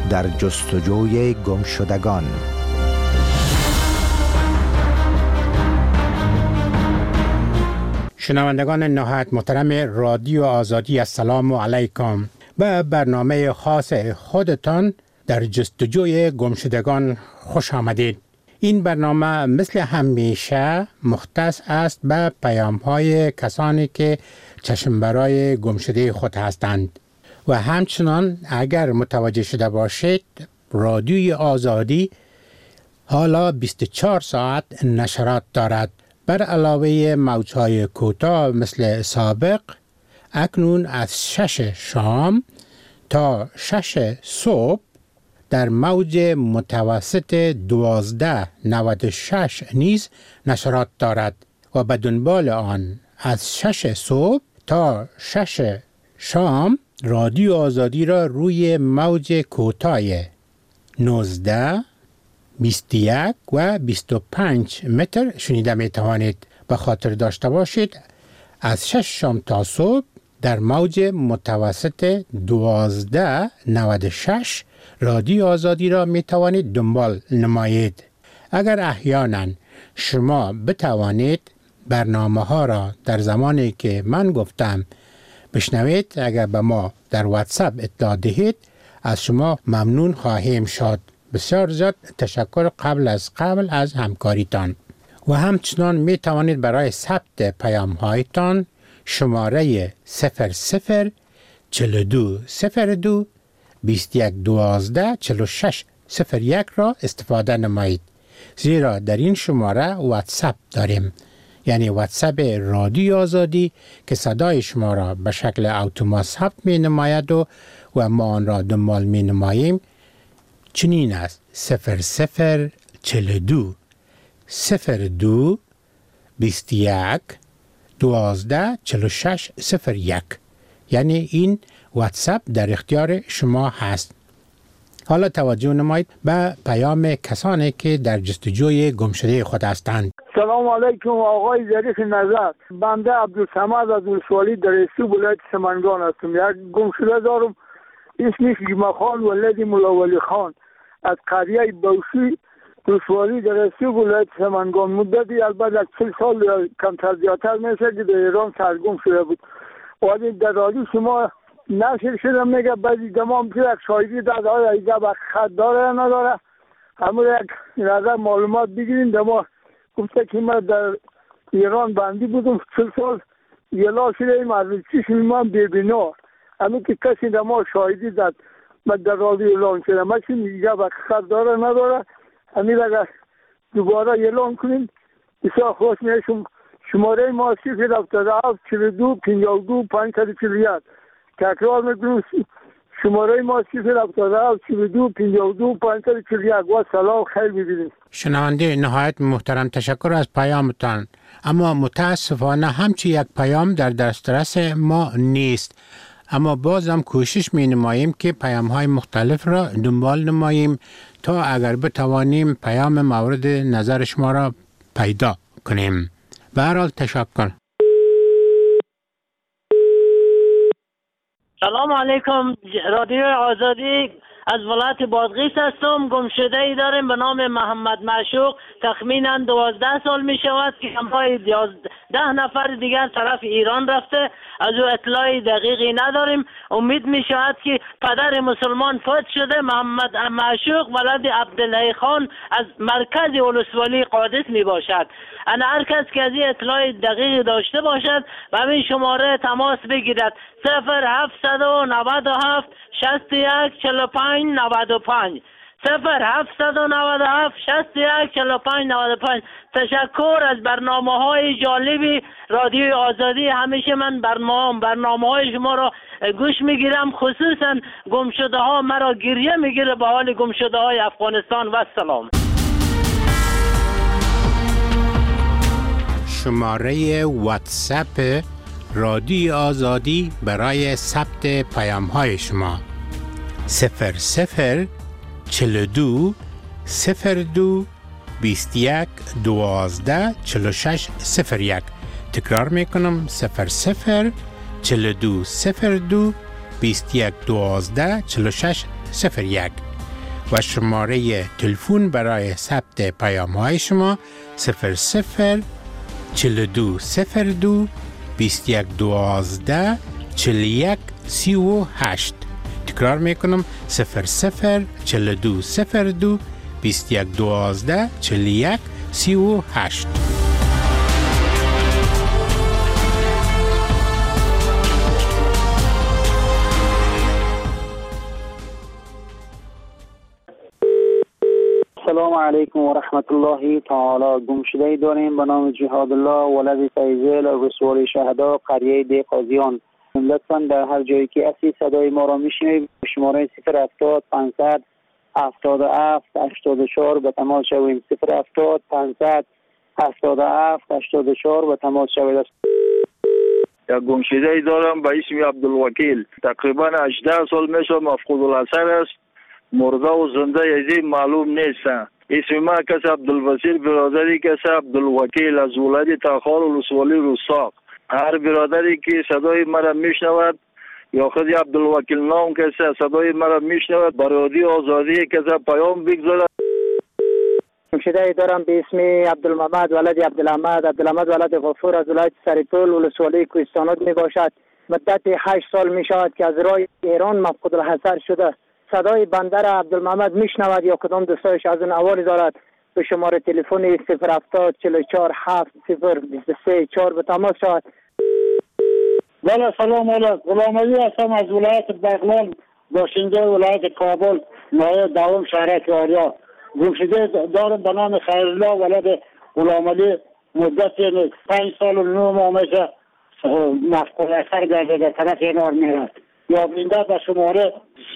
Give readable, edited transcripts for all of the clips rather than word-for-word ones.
در جستجوی گمشدگان. شنوندگان نهایت محترم رادیو آزادی، السلام علیکم. به برنامه خاص خودتان در جستجوی گمشدگان خوش آمدید. این برنامه مثل همیشه مختص است به پیام‌های کسانی که چشم برای گمشده خود هستند و همچنان اگر متوجه شده باشید رادیوی آزادی حالا 24 ساعت نشرات دارد. بر علاوه موج‌های کوتاه مثل سابق، اکنون از 6 شام تا 6 صبح در موج متوسط 1296 نیز نشرات دارد و به دنبال آن از 6 صبح تا 6 شام رادیو آزادی را روی موج کوتاه 19 21 و 25 متر شنیده می توانید. به خاطر داشته باشید از 6 شام تا صبح در موج متوسط 1296 رادیو آزادی را می توانید دنبال نمایید. اگر احیانا شما بتوانید برنامه ها را در زمانی که من گفتم بشنوید، اگر به ما در واتساپ اطلاع دهید از شما ممنون خواهیم شد. بسیار زیاد تشکر قبل از همکاریتان. و همچنان می توانید برای ثبت پیام هایتان شماره 00 42 02 21 12 46 01 را استفاده نمایید، زیرا در این شماره واتساپ داریم، یعنی واتساپ رادیو آزادی که صدای شما را به شکل اتومات ثبت می نماید و ما آن را دنبال می نماییم. چنین است: 00 42 02 21 12 46 01. یعنی این واتساپ در اختیار شما هست. حالا توجه نمایید به پیام کسانی که در جستجوی گمشده خود هستند. سلام علیکم آقای ظریف نظر. بنده عبدالصمد از ولسوالی در استو ولایت سمنگان هستم. یک گمشده دارم اسمش جمعخان ولد ملاولی خان از قریه بوشی ولسوالی در استو ولایت سمنگان. مدتی البته 40 سال یا کمتر زیادتر میشه که در ایران سرگم شده بود. ولی در رادیو شما نشر شده میگه بعضی دمام که یک شاهدی داد آیا ایجا با خط داره یا نداره، همون یک نظر معلومات بگیرین. دما گفته که من در ایران بندی بودم 40 سال یلا شده ایم از چشم من ببینا، همون که کسی دما شاهدی داد من در رادیو اعلان شده. من چی ایجا با خط داره نداره، همین اگر دوباره اعلان کنین بسیار خوش میشم. شماره ما 077 42 52 541. تکرار میکنم شماره ما 077 42 52 541. و سلام خیر ببینید. شنونده نهایت محترم، تشکر از پیامتان، اما متاسفانه همچی یک پیام در دسترس ما نیست، اما بازم کوشش می نماییم که پیام های مختلف را دنبال نماییم تا اگر بتوانیم پیام مورد نظر شما را پیدا کنیم. به هر حال تشکر. سلام علیکم، رادیو آزادی از ولایت بادغیس هستم. گمشده ای داریم به نام محمد معشوق، تخمینا 12 سال می شود که همراه 10 نفر دیگر طرف ایران رفته. از او اطلاعی دقیقی نداریم. امید می شود که پدر مسلمان فوت شده. محمد معشوق ولد عبدالله خان از مرکز ولسوالی قادس می باشد. انا هر کس که از این اطلاع دقیق داشته باشد و همین شماره تماس بگیرد 0797 61 45 95 0797 61 45 95. تشکر از برنامه‌های جالبی رادیو آزادی. همیشه من برنامه‌های شما را گوش میگیرم، خصوصا گمشده‌ها مرا گریه میگیره به حال گمشده‌های افغانستان. و سلام. شماره واتساپ رادیو آزادی برای ثبت پیام‌های شما 00 42 02 21 12 46 01. تکرار میکنم 00 42 02 21 12 46 01. و شماره تلفن برای ثبت پیام های شما 00 4202 2112 41 38. تکرار میکنم 00 4202 2112 41 38. السلام علیکم و رحمت الله تعالی. گمشده داریم به نام جهاد الله ولد فیضل رسول شهدا قریه دی قاضیان. لطفا در هر جایی که هستی صدای ما را میشنوید شماره 070 500 77 84 به تماس شویم. 070 500 77 84 به تماس شوید. یک گمشده دارم به اسم عبدالوکیل، تقریبا 18 سال میشه، مفقود الاثر است، مرده و زنده یزی معلوم نیستن. اسم ما کس عبدالبصیر، برادری کس عبدالوکیل از ولایت تاخار ولسوالی رستاق. هر برادری که صدای مرا میشنود یا خود عبدالوکیل نام کسی صدای مرا میشنود برادری آزادی کسی پیام بگذارد. گمشده دارم به اسم عبدالمحمد ولد عبدالحمد ولد غفور از ولایت سریپول ولسوالی کوهستانات می باشد. مدت 8 سال می شود که از راه ایران مفقود الحضر شده. صدای بنده را عبدالمحمد میشنود یا کدام دوستایش از اون احوالی دارد به شماره تلفن 070 44 7 023 4 به تماس شود. بله سلام علیکم. غلام علی هستم از ولایت بغلان، باشنده ولایت کابل، نایب دوم شهر آریا. گمشده دارم به نام خیرالله ولد غلام علی، مدت 5 سال و 9 ماه میشه مفقود اثر گردیده طرف اینار میرد. یا بینده به شماره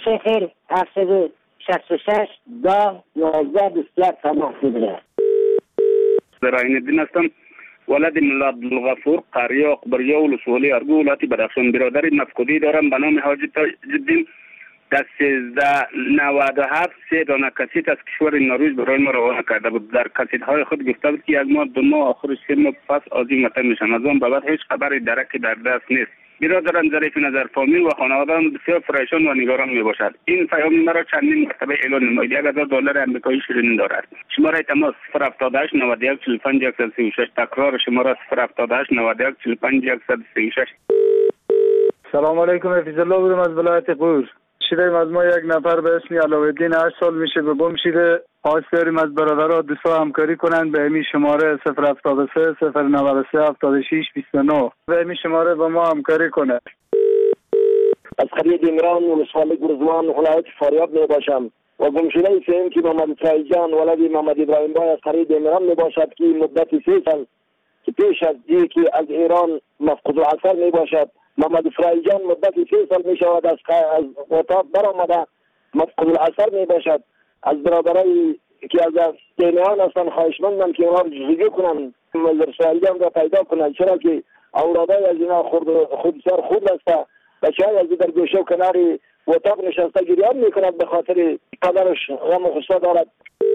0866 10 11 21 تماس بگیرد. زراین الدین هستم، ولد ملا عبدالغفور، قریه اقبریه ولسوالی ارگو ولایت بدخشان. برادر مفقودی دارم به نام حاجی تاج‌الدین. در 1397 3 دانه کسیت از کشور نروژ برای ما روانه کرده بود. در کسیت‌های خود گفته بود که 1 ماه 2 ماه آخرش 3 ماه پس از این وطن میشن. از آن به بعد هیچ خبری درکی در دست نیست. برادرم ظریف نظر فامیل و خانواده‌ام بسیار پریشان و نگران میباشد. این پیام مرا چندین مرتبه اعلان نماید. $1000 آمریکایی شیرین دارد. شماره تماس 078 91 45 136. تکرار شماره 078 91 45 136. سلام علیکم. حفیظ الله بودم از ولایت قور. شیریم از ما یک نفر به اسم علاءالدین 8 سال میشه به گم شده. خواست داریم از برادرها دوستا همکاری کنند به این شماره 073 093 76 29 به این شماره با ما همکاری کنند. از قریه دیمران ولسوالی گرزوان ولایت فاریاب می باشم و گمشده سیم که محمد فرایجان ولد محمد ابراهیم بای از قریه دیمران می باشد که مدت 3 سال که پیش از که از ایران مفقود الاثر می باشد. محمد فرایجان مدت 3 سال می شود از اتاق برآمده مفقود الاثر می باشد. از برادرای که از دینیان هستن خواهشمندم که اونا جزگی کنن مزر فرایجان را پیدا کنن، چرا که اولادای از اینا خود بسیار خود است. بچه های از در گوشه و کناری اتاق نشسته گریان میکند به خاطر پدرش غم و غصه دارد.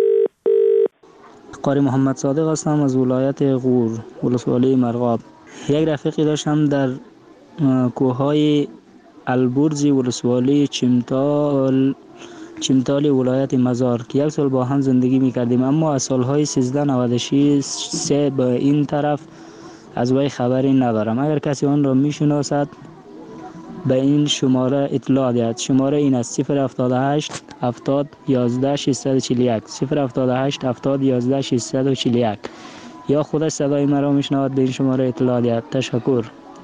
قاری محمد صادق هستم از ولایت غور ولسوالی مرغاب. یک رفیقی داشتم در کوههای البرز ولسوالی چمتال ولایت مزار که 1 سال با هم زندگی میکردیم، اما از سالهای 1396 به این طرف از وی خبری ندارم. اگر کسی آن را میشناسد به این شماره اطلاع دهد. شماره این است 078 70 11 641 078 70 11 641 یا خودش صدای مرا میشنود به این شماره اطلاع دهد. تشکر.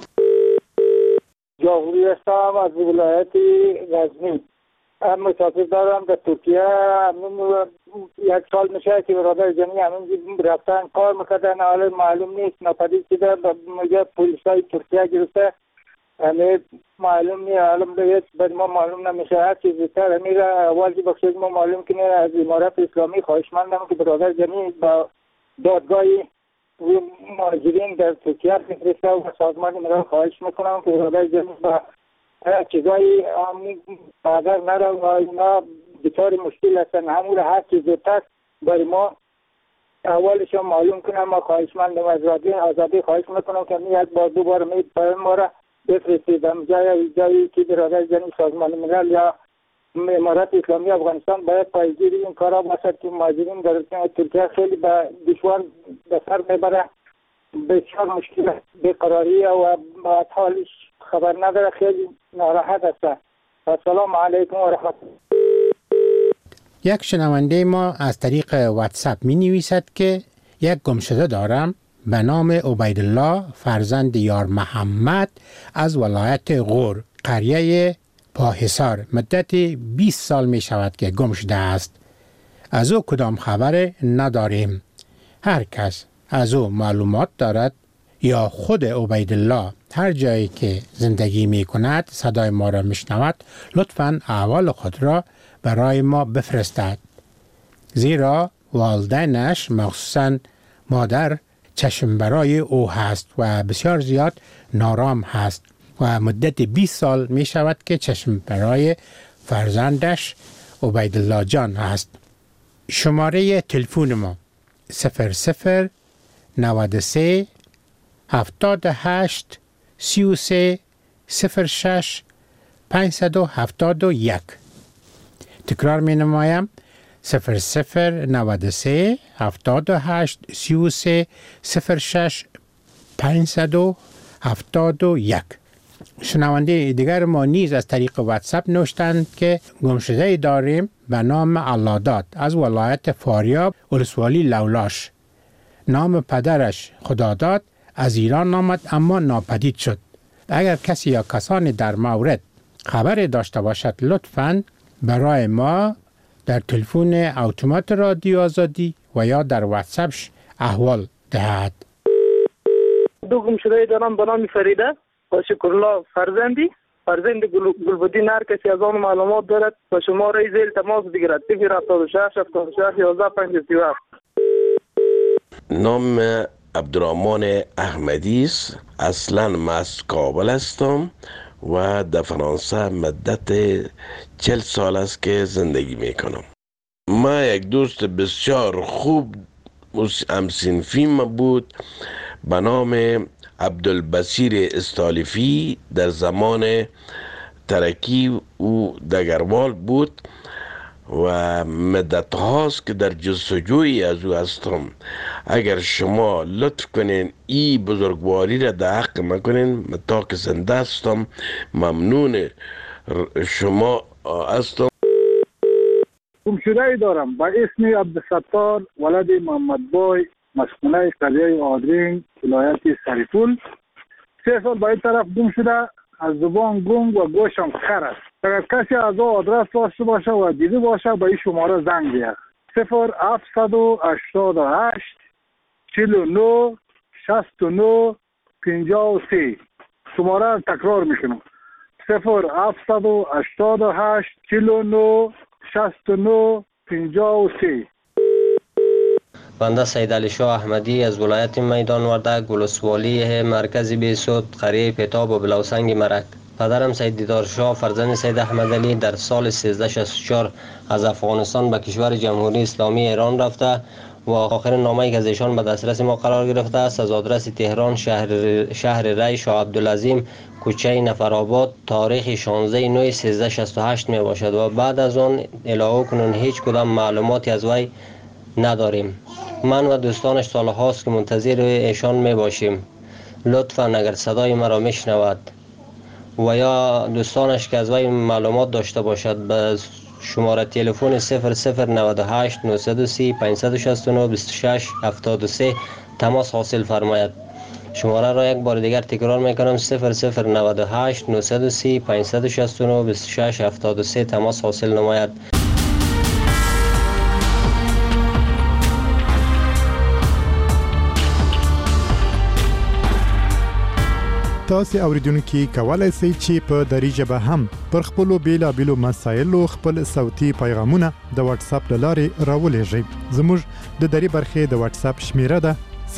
جاوری هستم از ولایت غزنی. مسافر دارم در ترکیه. 1 سال میشه که برادر جمعی همین رفتن کار میکردن، حالا معلوم نیست ناپدید شده. میگه پلیسای ترکیه گرفته، همه معلوم نیست، حالا بعد ما معلوم نمیشه. هر چیز بیشتر همین را اول که بخشید ما معلوم کنه. از امارات اسلامی خواهشمندم که برادر جمعی با دادگاهی مهاجرین در ترکیه بفرسته و سازمان ملل خواهش میکنم که برادر جمعی با چیزایی بادر نره و اینا بطور مشکل هستن. همون هر چیز زودتر برای ما اولش معلوم کنم. ما خواهشمندم از آزادی خواهش میکنم که یک بار 2 بار پیام ما را بفرستید جایی که برادر جمعی سازمان ملل یا امارت اسلامی افغانستان باید پایگیر این کارا باشد که مهاجرین در ترکیه خیلی به دشوار به سر میبره، بسیار مشکل بیقراری و بعد حالش خبر نداره، خیلی ناراحت است. السلام علیکم و رحمت الله. یک شنونده ما از طریق واتساپ می نویسد که یک گمشده دارم به نام عبیدالله فرزند یار محمد از ولایت غور، قریه پاحصار. مدت 20 سال می شود که گم شده است. از او کدام خبر نداریم. هر کس از او معلومات دارد یا خود عبیدالله هر جایی که زندگی می کند صدای ما را می شنود، لطفاً احوال خود را برای ما بفرستد. زیرا والدینش مخصوصاً مادر چشم برای او هست و بسیار زیاد نارام هست و مدت 20 سال می شود که چشم برای فرزندش عبیدالله جان هست. شماره تلفن ما 00 93 78 33 06 571. تکرار می نمایم 00 93 78 33 06 571. شنونده دیگر ما نیز از طریق واتساپ نوشتند که گمشده داریم به نام علادات از ولایت فاریاب ولسوالی لولاش. نام پدرش خداداد از ایران آمد اما ناپدید شد. اگر کسی یا کسانی در مورد خبر داشته باشد لطفاً برای ما در تلفن اتومات رادیو آزادی و یا در واتساپش احوال دهد. دو گمشده دارم به نام فریده و شکرالله فرزند گلبدین. هر کسی از آن معلومات دارد و شماره زیر تماس بگیرد 076 76 11 57. نام عبدالرحمن احمدی است. اصلا من از کابل هستم و در فرانسه مدت 40 سال است که زندگی میکنم. ما یک دوست بسیار خوب همسنفی بود به نام عبدالبصیر استالیفی. در زمان ترکی او دگروال بود و مدت هاست که در جستجوی از او هستم. اگر شما لطف کنین این بزرگواری را در حق مکنین، تا که زنده هستم ممنون شما هستم. گمشده دارم با اسم عبدالستار ولد محمد بای، مسکونه قریه آدرین، ولایت سریپول. 3 سال با این طرف گم شده. از زبان گنگ و گوشم خر است. اگر کسی از او آدرس داشته باشه و دیده باشه به این شماره زنگ بیاد 0788 49 69 53. شماره را تکرار میکنم 0788 49 69 53. بنده سید علی شاه احمدی از ولایت میدان وردک ولسوالی مرکز بیسود قریه پیتاب و بلوسنگ مرک. پدرم سید دیدار شاه فرزند سید احمد علی در سال 1364 از افغانستان به کشور جمهوری اسلامی ایران رفته و آخرین نامه‌ای که از ایشان به دسترس ما قرار گرفته است از آدرس تهران شهر ری شاه عبدالعظیم کوچه نفرآباد تاریخ 16/9/1368 می باشد و بعد از آن الهو کنون هیچ کدام معلوماتی از وی نداریم. من و دوستانش سال هاست که منتظر ایشان می باشیم. لطفاً اگر صدای مرا میشنود و یا دوستانش که از وی معلومات داشته باشد به شماره تلفن 0098 930 569 26 73 تماس حاصل فرماید. شماره را یک بار دیگر تکرار میکنم 0098 930 569 26 73 تماس حاصل نماید. تاسو اوریدونکو کولای شئ چې په دری ژبه هم پر خپل بیلابیلو مسایلو خپل صوتي پیغامونه د واتس اپ لارې راولېږئ. زموږ د دری برخې د واتس اپ شمیره ده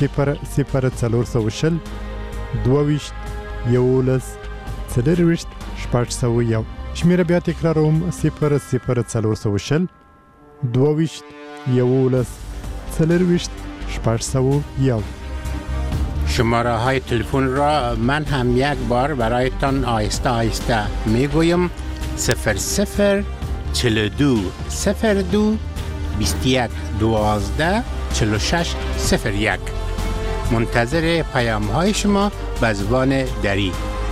00420 22 11 40 601. شمیره بیا تکراروم 00420 22 11 40 601. شماره های تلفن را من هم یک بار برایتان آهسته آهسته می گویم 00 42 02 21 12 46 01. منتظر پیام های شما به زبان دری.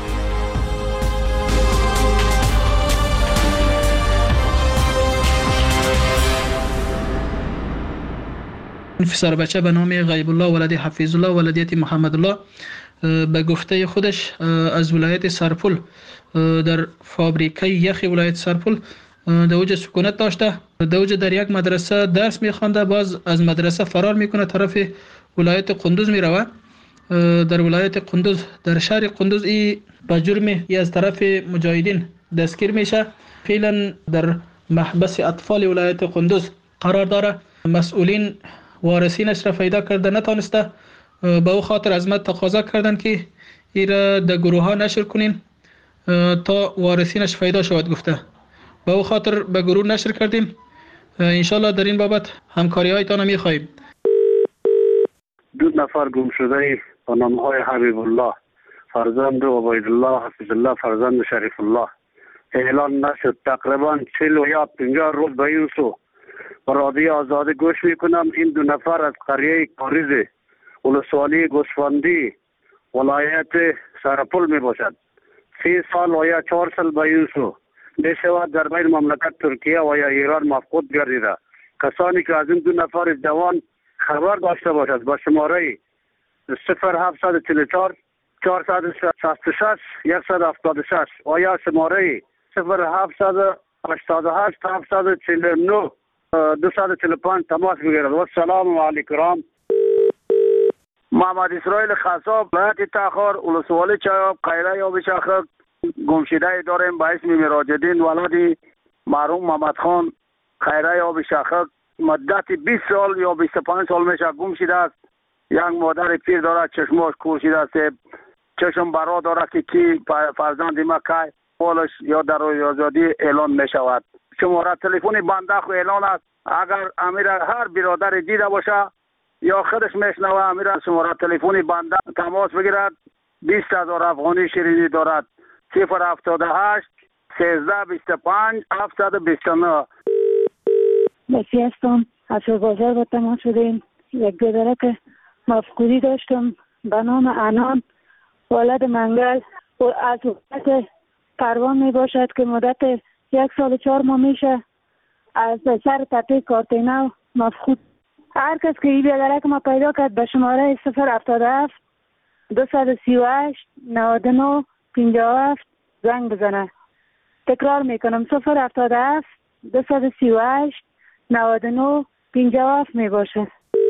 انفسار بچه به نام غیب الله ولدی حفیظ الله ولدیت محمد الله به گفته خودش از ولایت سرپل در فابریکه یخ ولایت سرپل در اوج سکونت داشته، در اوج در یک مدرسه درس میخوانده، باز از مدرسه فرار میکنه طرف ولایت قندوز میروه. در ولایت قندوز در شهر قندوز ای به جرم از طرف مجاهدین دستگیر میشه. فعلا در محبس اطفال ولایت قندوز قرار داره. مسئولین وارثینش را پیدا کرده نتانسته، به او خاطر از ما تقاضا کردند که این را در گروه ها نشر کنین تا وارثینش پیدا شود. گفته به او خاطر به گروه نشر کردیم. انشالله در این بابت همکاری هایتان میخواهیم. 2 نفر گم شده با نام های حبیب الله فرزند عبید الله حفیظ الله فرزند شریف الله اعلان نشد. تقریبا 40 یا 50 روز به این سو رادیو آزادی گوش میکنم. این 2 نفر از قریه کاریز ولسوالی گوسفندی ولایت سرپل می باشد. 3 سال و یا 4 سال به این سو میشود در بین مملکت ترکیه و یا ایران مفقود گردیده. کسانی که از این 2 نفر جوان خبر داشته باشد با شماره 0744 466 176 و یا شماره 0788 749 245 تماس بگیرد. و السلام علیکم. محمد اسرائیل خصاب ولایت تاخر ولسوالی چایاب قیره یا بشاخک گمشده داریم به اسم مراجدین ولدی مرحوم محمد خان خیره یا بشاخک مدت 20 سال یا 25 سال میشه گم شده است. یک مادر پیر داره چشماش کور شده است، چشم برا داره که کی فرزند ما که پولش یا در آزادی اعلان می شود. شماره تلفن بنده خو اعلان است. اگر امیر هر برادر دیده باشه یا خودش میشنوه امیر شماره تلفن بنده تماس بگیرد. 20,000 افغانی شیرینی دارد. 078 1325 729. بسی هستم. از بازار با تماس شدیم. یک برادر که مفقودی داشتم به نام انان ولد منگل و از وقت پروان می باشد که مدت 1 سال و 4 ماه میشه از سر تپه کارتینو مفقود. هر کس که این برادر که ما پیدا کرد به شماره 077 238 99 57 زنگ بزنه. تکرار میکنم 077 238 99 57 می باشد.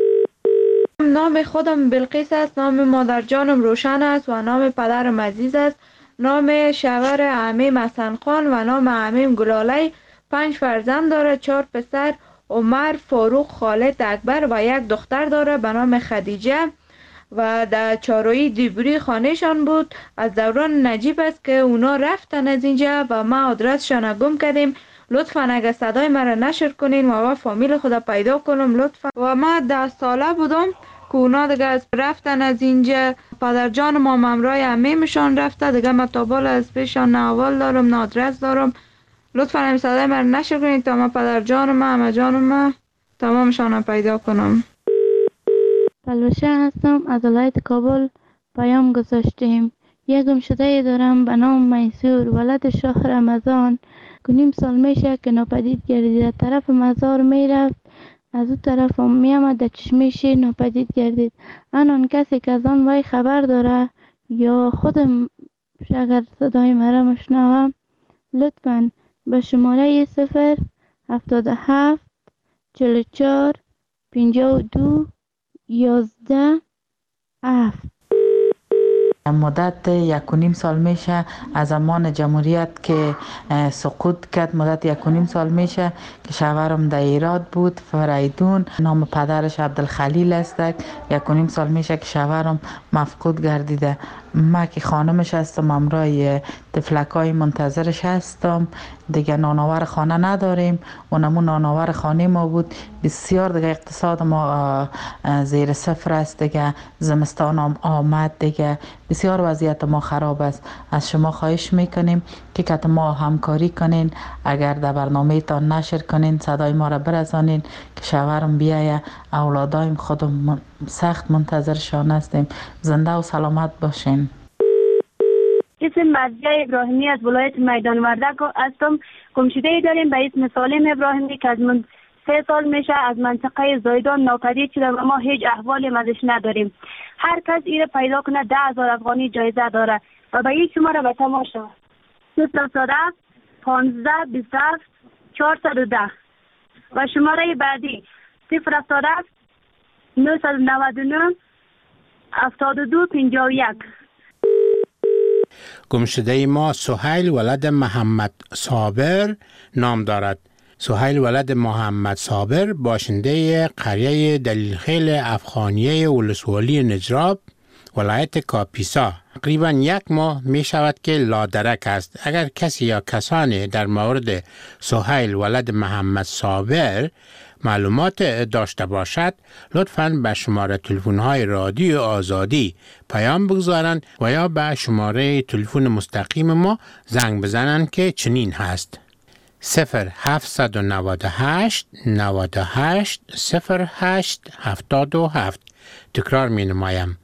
نام خودم بلقیس است، نام مادر جانم روشن است و نام پدرم عزیز است. نام شوهر عمیم حسن خان و نام عمیم گلاله. 5 فرزند داره، 4 پسر عمر، فاروق، خالد، اکبر و 1 دختر داره به نام خدیجه و در چارویی دیبری خانهشان بود. از دوران نجیب است که اونا رفتن از اینجا و ما آدرسشان گم کردیم. لطفاً اگر صدای مرا نشر کنین و فامیل خدا پیدا کنم لطفاً. و ما 10 ساله بودم که اونا دیگه از رفتن از اینجا. پدر جان ما ممرای عمیمشان رفته دیگه. ما تا بالا از پیشان نه احوال دارم نه آدرس دارم. لطفاً این صدای مرا نشر کنین تا ما پدر جان ما عمه جان ما تمامشان پیدا کنم. بلوشه هستم، از ولایت کابل پیام گذاشتیم. یک گمشده دارم به نام منصور ولد شاه رمضان که 9 سال میشه که ناپدید گردید. طرف مزار میرفت، از اون طرف هم میامد در چشمش ناپدید گردید. آن کسی که از آن وی خبر داره یا خودم اگر صدای مرا مشنوم لطفاً به شماره 077 44 52 11 7. مدت 1.5 سال میشه از زمان جمهوریت که سقوط کرد. مدت 1.5 سال میشه که شوهرم در ایراد بود، فریدون. نام پدرش عبدالخلیل است. 1.5 سال میشه که شوهرم مفقود گردیده. ما که خانمش هستم همراه تفلکای منتظرش هستم. دیگه نانآور خانه نداریم، اونمون نانآور خانه ما بود. بسیار دیگه اقتصاد ما زیر صفر است. دیگه زمستان هم آمد، دیگه بسیار وضعیت ما خراب است. از شما خواهش میکنیم که ما همکاری کنین، اگر در برنامه تان نشر کنین صدای ما را برسانین که شوهرم بیایه. اولادایم خودم سخت منتظرشان هستیم. زنده و سلامت باشین. اسم مرضیه ابراهیمی از ولایت میدان وردک هستم. گمشده داریم به اسم سالم ابراهیمی که از من 3 سال میشه از منطقه زایدان ناپدید شده و ما هیچ احوالی ازش نداریم. هر کس ایره پیدا کنه 10,000 افغانی جایزه داره و به این شماره به تماس شود 077 15 27 410 و شماره بعدی 077 999 72 51. گمشده ما سهیل ولد محمد صابر نام دارد. سهیل ولد محمد صابر باشنده قریه دلیلخیل افغانیه ولسوالی نجراب ولایت کاپیسا تقریبا 1 ماه می شود که لادرک است. اگر کسی یا کسانی در مورد سهیل ولد محمد صابر معلومات داشته باشد لطفاً به شماره تلفن‌های رادیو آزادی پیام بگذارند و یا به شماره تلفن مستقیم ما زنگ بزنند که چنین هست 0798 98 08 77. تکرار می نمایم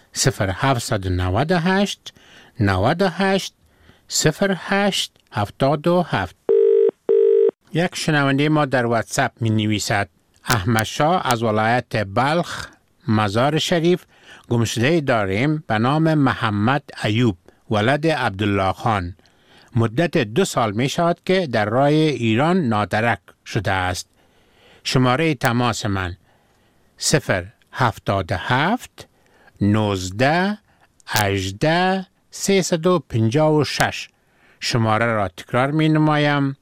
0798 98 08 77. یک شنونده ما در واتساپ می نویسد احمد شاه از ولایت بلخ مزار شریف گمشده داریم به نام محمد ایوب ولد عبدالله خان. مدت 2 سال می شود که در راه ایران نادرک شده است. شماره تماس من 077 19 18 356. شماره را تکرار می نمایم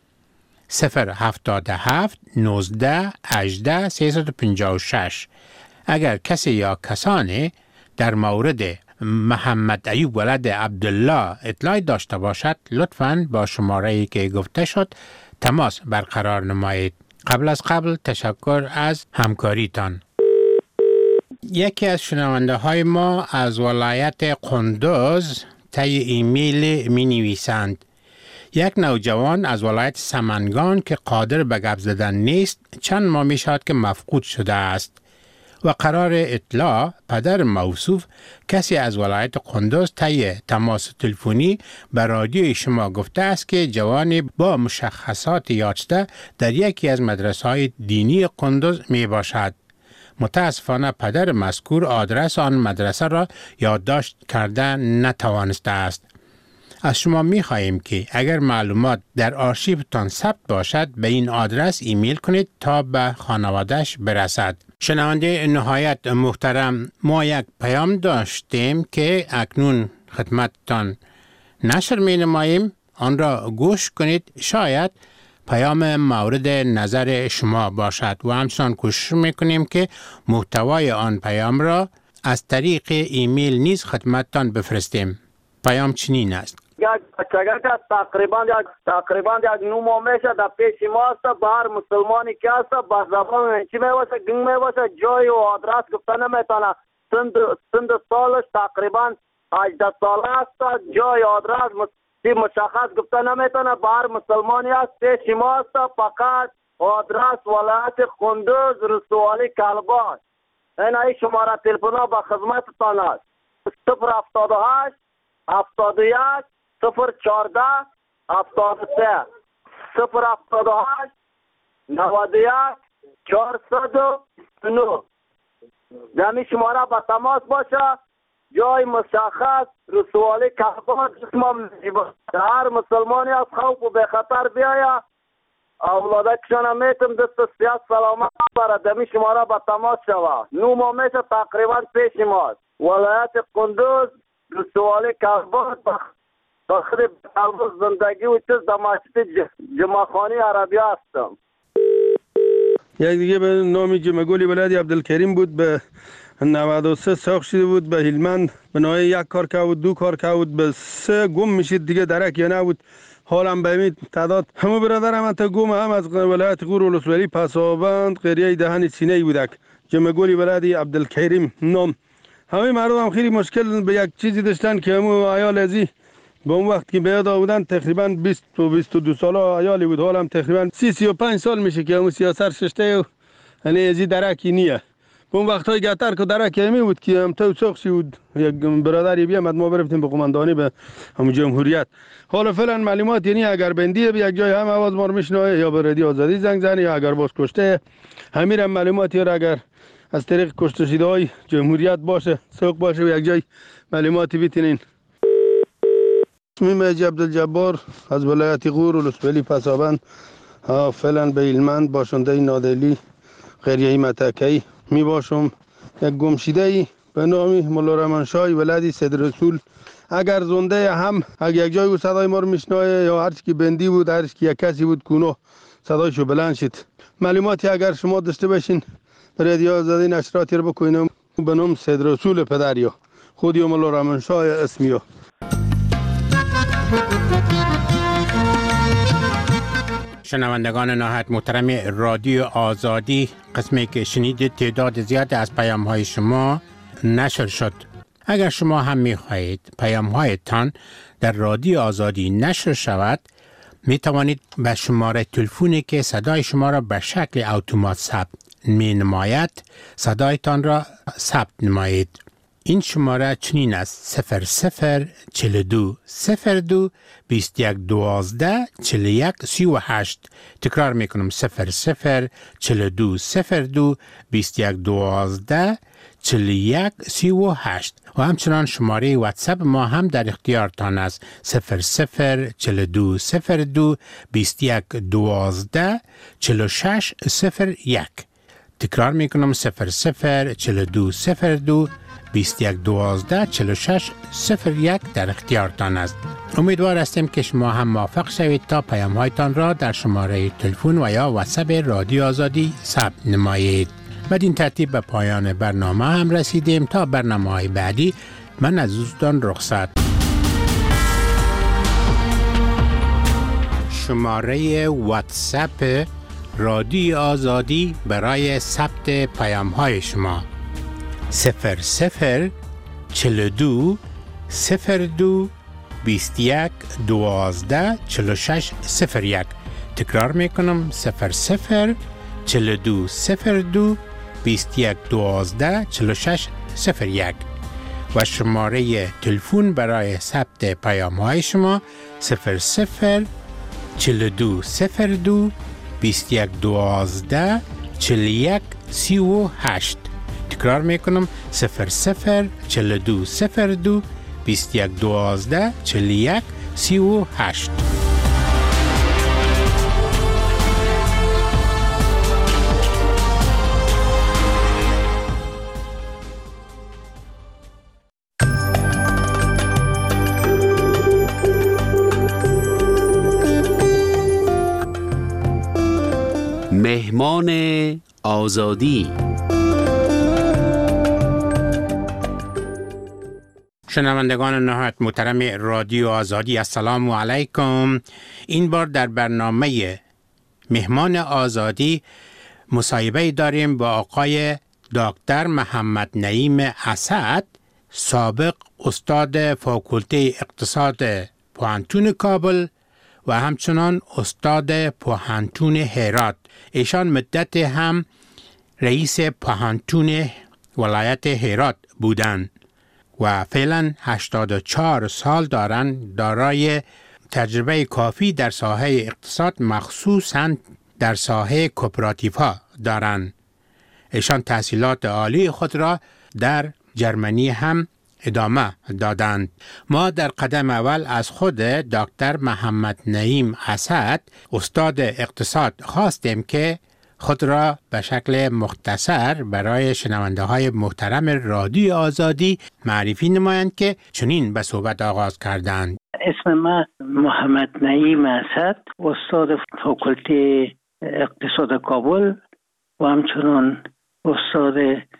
077 19 18 356. اگر کسی یا کسانی در مورد محمد ایوب ولد عبدالله اطلاع داشته باشد لطفاً با شماره‌ای که گفته شد تماس برقرار نمایید. قبل از تشکر از همکاریتان. یکی از شنونده های ما از ولایت قندوز طی ایمیل می نویسند یک نوجوان از ولایت سمنگان که قادر به گپ زدن نیست چند ماه می شود که مفقود شده است و قرار اطلاع پدر موصوف کسی از ولایت قندوز طی تماس تلفنی به رادیوی شما گفته است که جوانی با مشخصات یافته در یکی از مدرسه‌های دینی قندوز می باشد. متاسفانه پدر مذکور آدرس آن مدرسه را یادداشت کرده نتوانسته است. از شما می خواهیم که اگر معلومات در آرشیوتان ثبت باشد به این آدرس ایمیل کنید تا به خانواده‌اش برسد. شنونده نهایت محترم، ما یک پیام داشتیم که اکنون خدمتتان نشر می نماییم. آن را گوش کنید، شاید پیام مورد نظر شما باشد و همچنان کوشش میکنیم که محتوای آن پیام را از طریق ایمیل نیز خدمتتان بفرستیم. پیام چنین است: یک بچگه که تقریبا یک 9 ماه میشه در پیش ما است. به هر مسلمانی که است با زبان چی میباشه گنگ میباشه، جای و آدرس گفته نمیتونه. سند سالش تقریبا 18 ساله است، جای آدرس مشخص گفته نمیتونه. به هر مسلمانی است پیش ما است. فقط آدرس ولایت قندوز رسوالی کلبان. این شماره تلفن با خدمتتان است: 078 71 014 73 078 91 409. دمی شماره با تماس باشه. جای مشخص رسوالی کلبان. هر مسلمانی از خوف و به خطر بیاید اولادکشان میتم دست سیاست سلامت برد. دمی شماره با تماس شود. 9 ماه میشه تقریبا پیش ماست. ولایت قندوز رسوالی کلبان. بخیر قلب زندگی و چیز در مسجد جمعخانی عربی هستم. یک دیگه به نام جمعگولی ولادی عبدالکریم بود به 93 ساخت شده بود. به هلمند به نوعی 1 کار که بود 2 کار که بود به 3 گم میشید دیگه درک یا نبود. حالم به این تعداد همه برادرم انتا گم هم از ولایت غور ولسوالی پسابند قریه دهن سینه بودک جمع گولی بلدی عبدالکریم نام. همه مردم هم خیلی مشکل به یک چیزی داشتن که همون عیال ازی به اون وقت که بیاد بودن تقریبا 20 و 22 ساله عیالی بود. حالم تقریبا 35 سال میشه که همون سیاست ششته و یعنی ازی درکی نیه. به اون وقت های گتر که درک همی بود که هم تو سخشی بود یک برادری بیامد ما برفتیم به قماندانی به همون جمهوریت. حالا فعلا معلومات یعنی اگر بندیه به یک جای هم آواز ما رو میشنوه یا به رادیو آزادی زنگ زنه یا اگر باز کشته همین هم معلوماتی را اگر از طریق کشته شده های جمهوریت باشه سوق باشه و یک جای معلوماتی بیتینین. اسمیم عبدالجبار از ولایت غور ولسوالی پسابند فعلا به هلمند باشنده نادلی قریه متکی می باشم. یک گمشیده به نام مولا رحمانشاه ولدی سید رسول اگر زنده هم اگر یک جای او صدای ما رو میشنوه یا هرچی که بندی بود هرچی که یک کسی بود کونو صدایشو بلند شد. معلوماتی اگر شما داشته باشین رادیو آزادی نشراتی رو بکنیم به نام سید رسول پدریا خودی مولا رحمانشاه اسمیو. شنوندگان نهایت محترم رادیو آزادی، قسمی که شنیدید تعداد زیاد از پیام های شما نشر شد. اگر شما هم می خواهید پیام هایتان در رادیو آزادی نشر شود می توانید به شماره تلفنی که صدای شما را به شکل اتومات ثبت می نماید صدایتان را ثبت نمایید. این شماره چنین است: 0042 02 21 12 41 38. تکرار میکنم: 0042 02 21 12 41 38. و همچنان شماره واتساپ ما هم در اختیارتان است: 0042 02 21 12 46 01. تکرار میکنم: 0042 02 21 12 46 01 در اختیارتان است. امیدوار هستیم که شما هم موافق شوید تا پیام هایتان را در شماره تلفن و یا واتساپ رادیو آزادی ثبت نمایید. بدین ترتیب به پایان برنامه هم رسیدیم. تا برنامه های بعدی من از دوستان رخصت. شماره واتساپ رادیو آزادی برای ثبت پیام های شما 0042 02 21 12 46 01. تکرار میکنم: 0042 02 21 12 46 01. و شماره تلفن برای ثبت پیام های شما 0042 02 21 12 41 38. تکرار میکنم: 0042 02 21 12 41 38. مهمان آزادی. شنوندگان نهایت محترم رادیو آزادی، السلام علیکم. این بار در برنامه مهمان آزادی مصاحبه داریم با آقای دکتر محمد نعیم اسد، سابق استاد فاکولته اقتصاد پوهنتون کابل و همچنان استاد پوهنتون هرات. ایشان مدت هم رئیس پوهنتون ولایت هرات بودند و فعلا 84 سال دارای تجربه کافی در ساحه اقتصاد، مخصوصاً در ساحه کوپراتیف ها دارند. ایشان تحصیلات عالی خود را در جرمنی هم ادامه دادند. ما در قدم اول از خود دکتر محمد نعیم اسد، استاد اقتصاد، خواستیم که خود را به شکل مختصر برای شنونده های محترم رادیو آزادی معرفی نمایند که چنین به صحبت آغاز کردند. اسم من محمد نعیم اسد، استاد فاکولته اقتصاد کابل و همچنان استاد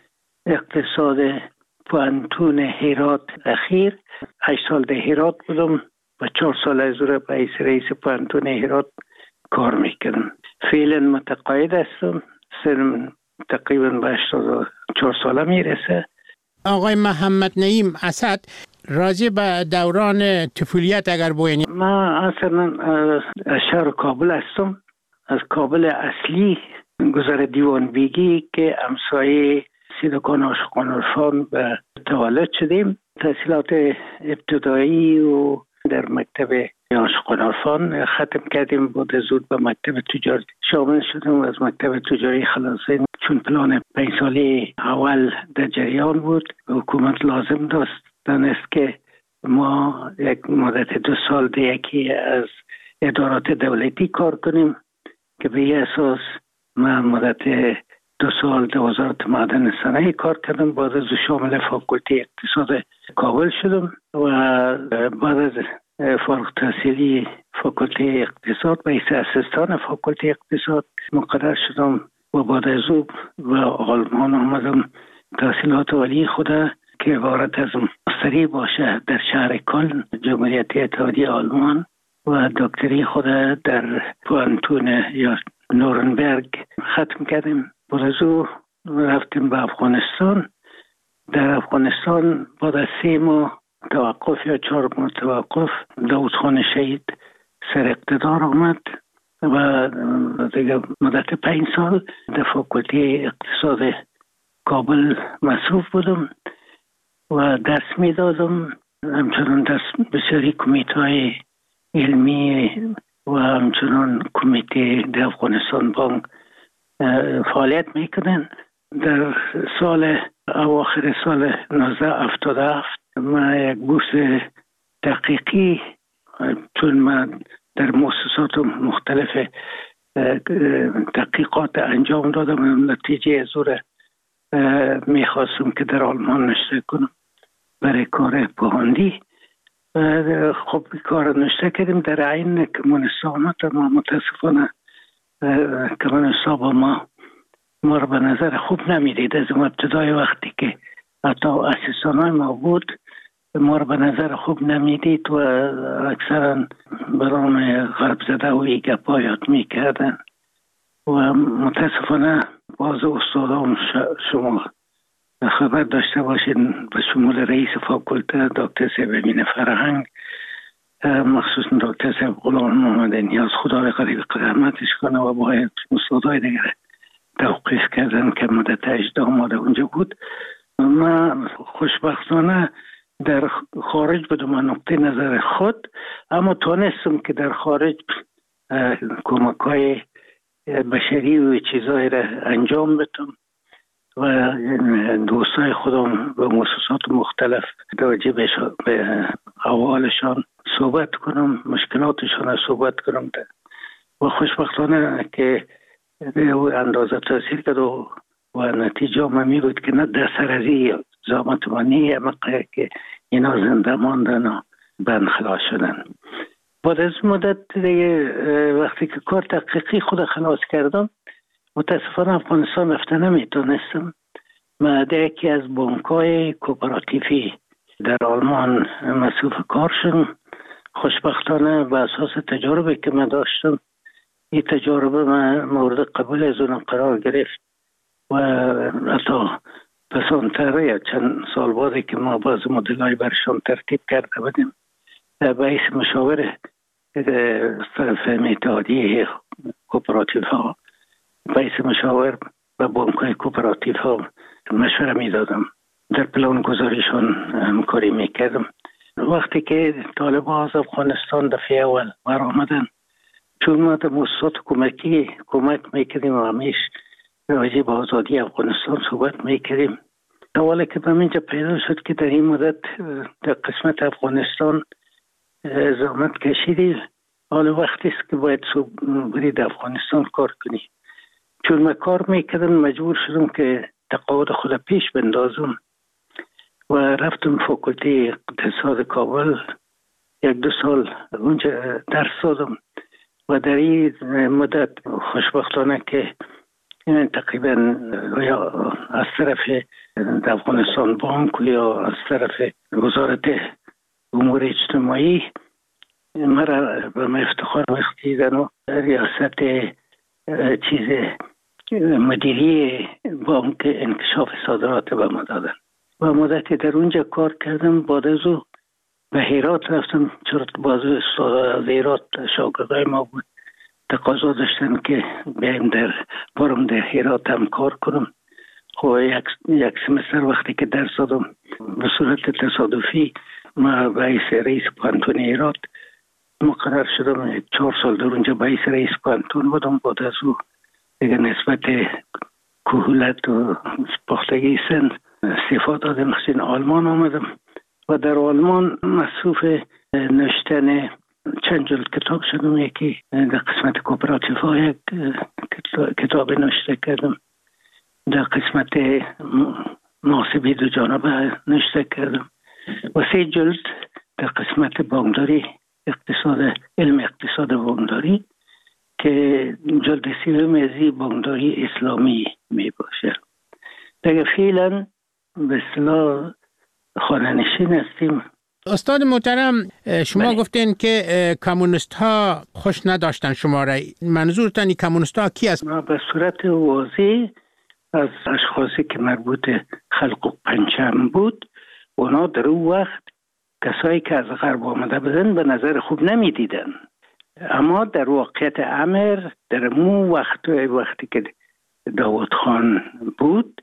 اقتصاد پوهنتون هرات اخیر. 8 سال در هرات بودم و 4 سال از او به رئیس پوهنتون هرات کار میکردم. فعلا متقاعد هستم. سنم تقریبا به 84 ساله میرسه. آقای محمد نعیم اسد، راجع به دوران طفولیت اگر بگویید. من اصلا از شهر کابل هستم. از کابل اصلی گذر دیوان بیگی که همسایه سیدکان عاشقان عرفان به تولد شدیم. تحصیلات ابتدایی و در مکتب عاشقان عرفان ختم کردیم. بعد زود به مکتب تجاری شامل شدیم و از مکتب تجاری خلاصیم. چون پلان 5 ساله اول در جریان بود، حکومت لازم دانست که ما یک مدت 2 سال در یکی از ادارات دولتی کار کنیم که به این اساس من مدت 2 سال در وزارت معدن صنایع کار کردم. بعد از شامل فاکولته اقتصاد کابل شدم و بعد از فارغ التحصیلی فاکولته اقتصاد به حیث اسیستان فاکولته اقتصاد مقرر شدم و بعد از او به آلمان آمدم. تحصیلات عالی خود که عبارت از ماستری باشه در شهر کلن جمهوریت اتحادیه آلمان و دکتری خود در پوهنتون یا نورنبرگ ختم کردیم. بعد از او رفتیم به افغانستان. در افغانستان بعد از 3 ماه توقف یا 4 ماه توقف داود خان شهید سر اقتدار آمد و دیگه مدت 5 سال در فاکولته اقتصاد کابل مصروف بودم و درس می دادم. همچنان درس بسیاری کمیته علمی و همچنان کمیته در افغانستان بانک فعالیت میکنن. در اواخر سال 1977 من یک بورس تحقیقی، چون من در مؤسسات مختلف تحقیقات انجام دادم، نتیجه از او میخواستم که در آلمان نشته کنم برای کار پوهاندی. خب کار نشته کردیم در عین کمونیست آمد، اما متاسفانه کمونیست با ما رو به نظر خوب نمیدید. از ابتدای وقتی که حتی اسیستانای ما بود ما رو به نظر خوب نمیدید و اکثرا برام غرب زده و گپا یاد میکردن و متاسفانه باز استادام شما خبر داشته باشین به شمول رئیس فاکولته دکتر صاحب امین فرهنگ، مخصوصا دکتر صاحب غلام محمد نیاز، خدا به قریب رحمتش کنه، و باید استادای دیگر توقیف کردن که مدت 18 ماه اونجا بود. من خوشبختانه در خارج بودم از نقطه نظر خود، اما تونستم که در خارج کمک‌های بشری و چیزایی را انجام بدم و دوستای خودم به مؤسسات مختلف توجه به احوالشان صحبت کنم، مشکلاتشان را صحبت کنم و خوشبختانه که به اندازه تاثیر کرد و نتیجه می بود که نه در سر از این زحمت منی که اینا زنده ماندن و بند خلاص شدن. بعد از مدت وقتی که کار تحقیقی خود خلاص کردم، متاسفانه افغانستان رفته نمیتونستم. من در یکی از بانک‌های کوپراتیفی در آلمان مصروف کار شدم. خوشبختانه به اساس تجربه که من داشتم، این تجربه من مورد قبول از اونم قرار گرفت و حتی پسانتر یا چند سال بعدی که ما باز مدلای برشان ترتیب کرده بودیم به حیث مشاور طرف اتحادیه کوپراتیف ها، به حیث مشاور به بانک‌های کوپراتیف ها مشوره می دادم، در پلان گذاریشان همکاری می کردم. وقتی که طالبان از افغانستان دفعه اول برآمدن، چون ما در مؤسسات کمک میکردیم و همیش راجع به آزادی افغانستان صحبت میکردیم، حالا که به اینجا پیدا شد که در این مدت در قسمت افغانستان زحمت کشیدی، حالا وقتی است که باید برید افغانستان کار کنی. چون من کار میکردم مجبور شدم که تقاعد خود پیش بندازم و رفتم فاکولته اقتصاد کابل 1-2 سال اونجا درس دادم و در این مدت خوشبختانه که تقریبا یا از طرف افغانستان بانک یا از طرف وزارت امور اجتماعی مرا به افتخار بخشیدن و ریاست مدیری بانک انکشاف صادرات به ما دادن و مدتی در اونجا کار کردم. بعد از او به هرات رفتم، چرا باز از هرات شاگردای ما بود تقاضا داشتن که بیایم برم در هرات هم کار کنم. خب یک سمستر وقتی که درس دادم به صورت تصادفی ما رئیس پانتون هرات مقرر شدم. 4 سال در اونجا رئیس پانتون بودم. بعد از او دیگه نسبت کهولت و پختگی سن استعفا دادم، خصوصا آلمان آمدم و در آلمان مصروف نوشتن چند جلد کتاب شدم. یکی در قسمت کوپراتیف ها یک کتاب نوشته کردم، در قسمت محاسبه دو جانبه نوشته کردم و 3 جلد در قسمت بانکداری علم اقتصاد بانکداری که جلد 3 بانکداری اسلامی می باشه. دیگه فعلا به اصطلاح خانه‌نشین هستیم. استاد محترم، شما گفتین که کمونیست ها خوش نداشتن شما را. منظورتان کمونیست ها کی است؟ به صورت واضح از اشخاصی که مربوط خلق و پنجم بود، اونا در اون وقت کسایی که از غرب آمده بودن به نظر خوب نمی دیدن. اما در واقعیت امر در اون وقتی که داود خان بود،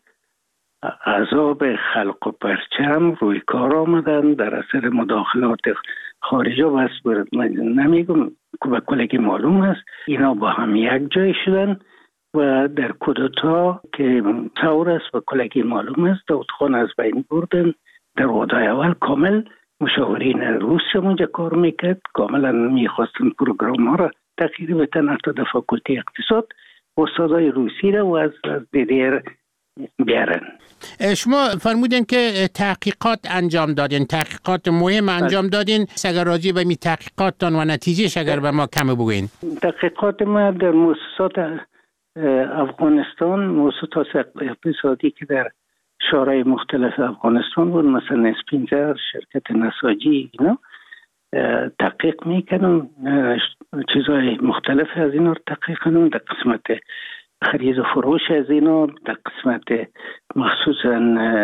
عذاب خلق و پرچم روی کار آمدن در اثر مداخلات خارجی و بس نمیگم که به کلگی معلوم است اینا با هم یک جای شدن و در کودتا که ثور است و کلگی معلوم است داود خان از بین بردن. در وعده اول کامل مشاورین روسیه اونجا کار میکرد، کاملا میخواستن پروگرام ها را تغییر بدن، حتی در فاکولته اقتصاد استادای روسی را و از دیدیر بیارن. شما فرمودین که تحقیقات انجام دادین، تحقیقات مهم انجام دادین. اگر راجع به می تحقیقاتتان و نتیجهش اگر به ما کم بگوین. تحقیقات ما در مؤسسات افغانستان، مؤسسات اقتصادی که در شورای مختلف افغانستان بود، مثلا اسپینزر، شرکت نساجی، اینا تحقیق میکنم، چیزهای مختلف از اینا رو تحقیق کنم. در قسمت خرید و فروش از اینا، در قسمت مخصوصا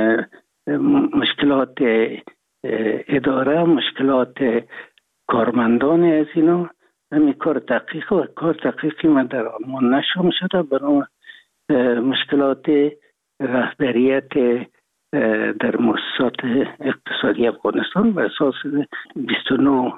مشکلات اداره، مشکلات کارمندان از اینا، همین کار تحقیق و کار تحقیقی من در آلمان نشم شده برای مشکلات رهبریت در مؤسسات اقتصادی افغانستان بر اساس 29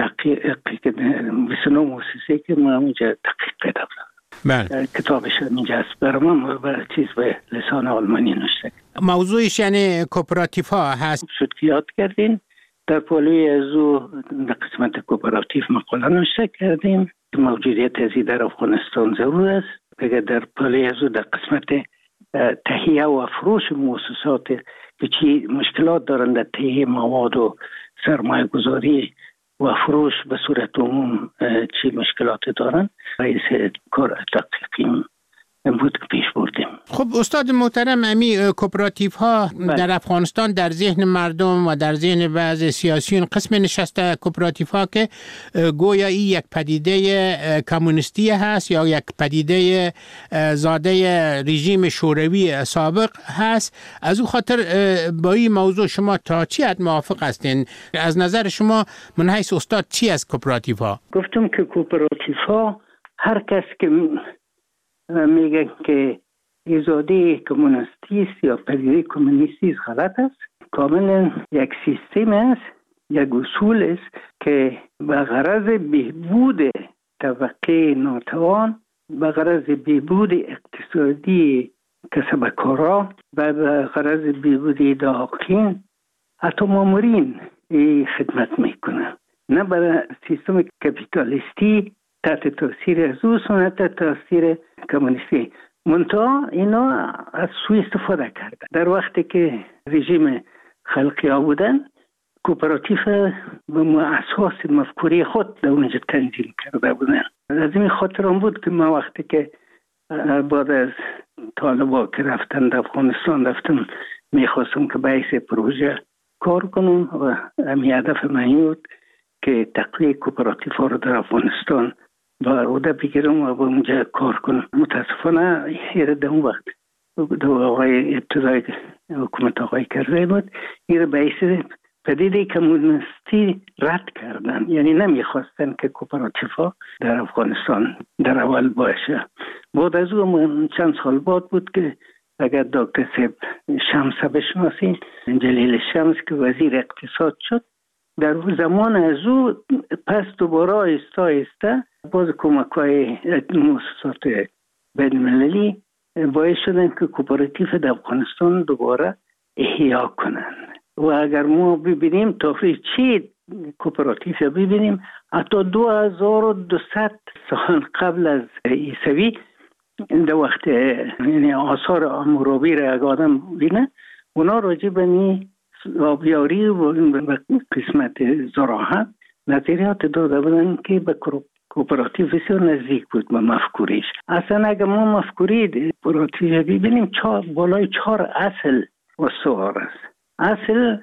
مؤسسه که ما اونجا تحقیق کردم. بله. کتابش اینجا است برای من به چیز به لسان آلمانی نوشته. موضوعش یعنی کوپراتیف ها هست. شد که یاد کردین در پالوی از او در قسمت کوپراتیف مقاله نوشته کردیم که موجودیت ازی در افغانستان ضرور است. دیگه در پالوی از او در قسمت تهیه و فروش مؤسسات که چی مشکلات دارند در تهیه مواد و سرمایه گذاری و فروش به صورت عموم چی مشکلات دارند، رئیس کار تحقیقی بود که پیش بردیم. خب استاد محترم، امی کوپراتیف ها در افغانستان در ذهن مردم و در ذهن بعض سیاسیون قسم نشسته کوپراتیف ها که گویا این یک پدیده کمونیستی هست یا یک پدیده زاده رژیم شوروی سابق هست. از او خاطر با این موضوع شما تا چی حد موافق هستین؟ از نظر شما من حیث استاد چی از کوپراتیف ها؟ گفتم که کوپراتیف ها هر کس که میگن که ایجادی کمونیستی است یا پدیده کمونیستی است غلط است. کاملا یک سیستم است، یک اصول است که به غرض بهبود طبقه ناتوان، به غرض بهبود اقتصادی کسبکارا و به غرض بهبود داخلین حتی مامورین خدمت میکنه، نه برای سیستم کپیتالیستی تحت تاثیر از او سنت تاثیر کمونیستی. منتها اینا از سوی استفاده کردن. در وقتی که رژیم خلقی ها بودن، کوپراتیف به اساس مفکوری خود در اونجا تنظیم کرده بودن. از این خاطر هم بود که ما وقتی که بعد از طالبا که رفتن در افغانستان رفتم میخواستم که بحث پروژه کار کنم و همین هدف من بود که تقویه کوپراتیف ها رو در افغانستان با عهده بگیرم و با اونجا کار کنم. متاسفانه این در اون وقت آقای ابتدای حکومت آقای کرزی بود، این بحث پدیده کمونیستی رد کردن، یعنی نمیخواستن که کوپراتیف ها در افغانستان در اول باشه. بعد از اون چند سال بعد بود که اگر دکتر صاحب شمس بشناسین، جلیل شمس که وزیر اقتصاد شد، در زمان از او پس دوباره آهسته باز کمک‌های مؤسسات بین‌المللی باعث شدن که کوپراتیف در افغانستان دوباره احیا کنن. و اگر ما ببینیم تاریخ چی کوپراتیف ببینیم، حتی 2200 سال قبل از عیسوی در وقت یعنی آثار حمورابی را اگر آدم بینه، اونا راجع به آبیاری و قسمت زراعت نظریات داده بودن که به کوپراتیف بسیار نزدیک بود به مفکوریش. اصلا اگر ما مفکوری کوپراتیف ببینیم بالای 4 اصل استوار است. اصل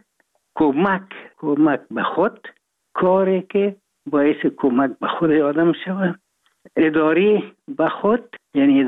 کمک به خود، کاری که باعث کمک به خود آدم شود. اداری به خود، یعنی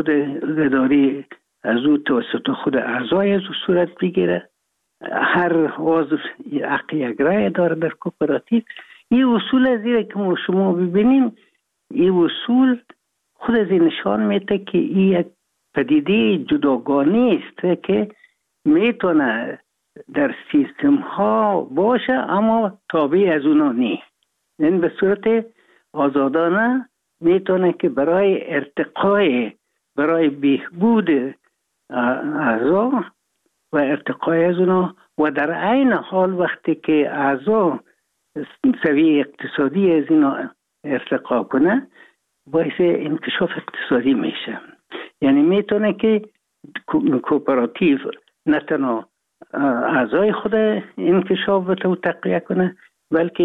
اداری از او توسط خود اعضای از او صورت بگیره. هر عضو حق یک رای داره در کوپراتیو. این اصول از این که ما شما ببینیم، این اصول خود از این نشان میده که این یک پدیده جداگانه است که میتونه در سیستم ها باشه اما تابع از اونا نیست. این به صورت آزادانه میتونه که برای ارتقای، برای بهبود اعضا و ارتقای از اونا و در عین حال وقتی که اعضا سویه اقتصادی از اینا ارتقا کنه باعث انکشاف اقتصادی میشه. یعنی میتونه که کوپراتیو نه تنها اعضای خود انکشاف بده و تقویه کنه، بلکه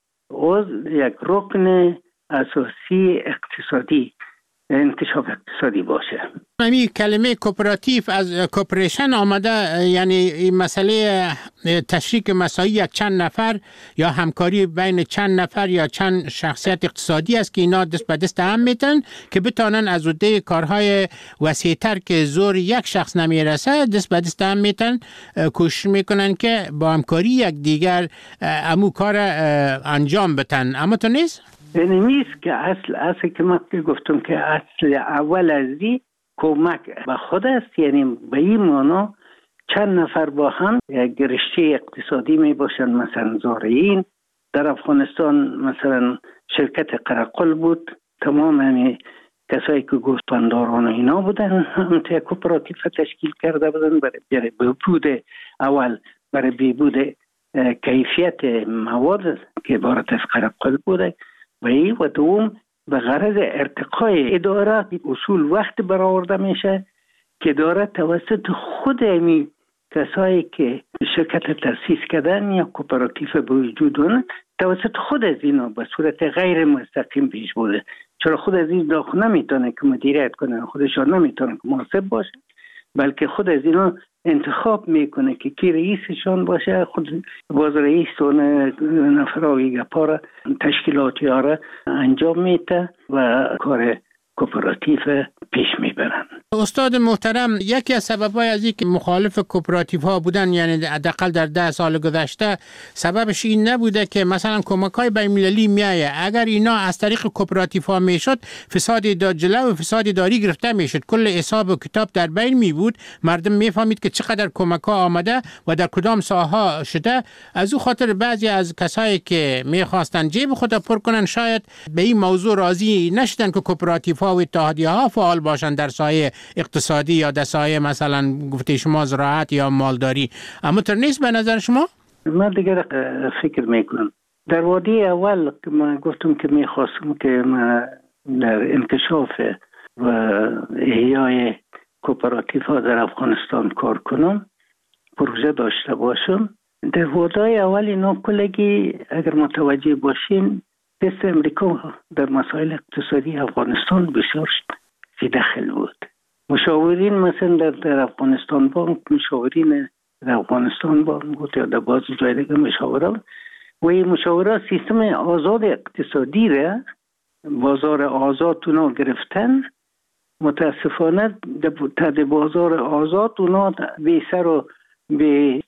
یک رکن اساسی اقتصادی، انکشاف اقتصادی باشه. همین کلمه کوپراتیو از کوپریشن آمده، یعنی مسئله تشریک مساعی یک چند نفر یا همکاری بین چند نفر یا چند شخصیت اقتصادی است که اینا دست به دست هم میتن که بتانن از عهده کارهای وسیع‌تر که زور یک شخص نمیرسه دست به دست هم میتن، کوشش میکنن که با همکاری یک دیگر امو کار انجام بدن. اما تو نیست؟ یعنی نیست که اصل که من گفتم که اصل اول ازی کمک به خود است، یعنی به این معنا چند نفر با هم یک رشته اقتصادی می باشن. مثلا زارعین در افغانستان مثلا شرکت قرقل بود، تمام همه کسایی که گوسفنداران و اینا بودن هم تا کوپراتیو تشکیل کرده بودن برای بهبود اول، برای بهبود کیفیت مواد که عبارت از قرقل بوده و دوم به غرض ارتقای اداره. اصول وقت برآورده میشه که اداره توسط خود امی کسایی که شرکت تأسیس کردن یا کوپراتیو به وجود دارن توسط خود از اینا به صورت غیر مستقیم پیش بوده. چرا خود از این داخل نمیتونه که مدیریت کنه، خودشان نمیتونه که محاسب باشه، بلکه خود از اینا انتخاب میکنه که کی رئیسشان باشه. خود باز رئیس و نفراوی گپارا تشکیلاتی ها را انجام میده و کار کوپراتیو پیش میبرن. استاد محترم، یکی از سبب‌های از این که مخالف کوپراتیو ها بودن، یعنی حداقل در 10 سال گذشته، سببش این نبوده که مثلا کمک‌های بین‌المللی میایه، اگر اینا از طریق کوپراتیو ها میشد فساد جلو و فساد اداری گرفته میشد، کل حساب و کتاب در بین می بود، مردم میفهمید که چقدر کمک‌ها آمده و در کدام ساحه شده. از او خاطر بعضی از کسایی که میخواستن جیب خود پر کنن شاید به این موضوع راضی نشدن که کوپراتیو ها و اتحادیه ها فعال باشن در سایه اقتصادی یا در سایه مثلا گفته شما زراعت یا مالداری. اما تر نیست به نظر شما؟ من دیگه فکر میکنم در وادی اول که من گفتم که میخواستم که من در انکشاف و احیای کوپراتیو ها در افغانستان کار کنم، پروژه داشته باشم. در وادی اول اینا کلگی اگر متوجه باشین دست امریکا در مسائل اقتصادی افغانستان بسیار فی داخل بود. مشاورین مثلا در افغانستان بانک، مشاورین در افغانستان بانک بود یا در بعضی جای دیگه مشاوران، و این مشاوران سیستم آزاد اقتصادی را، بازار آزاد اونا گرفتن. متاسفانه در بازار آزاد اونا به سر و به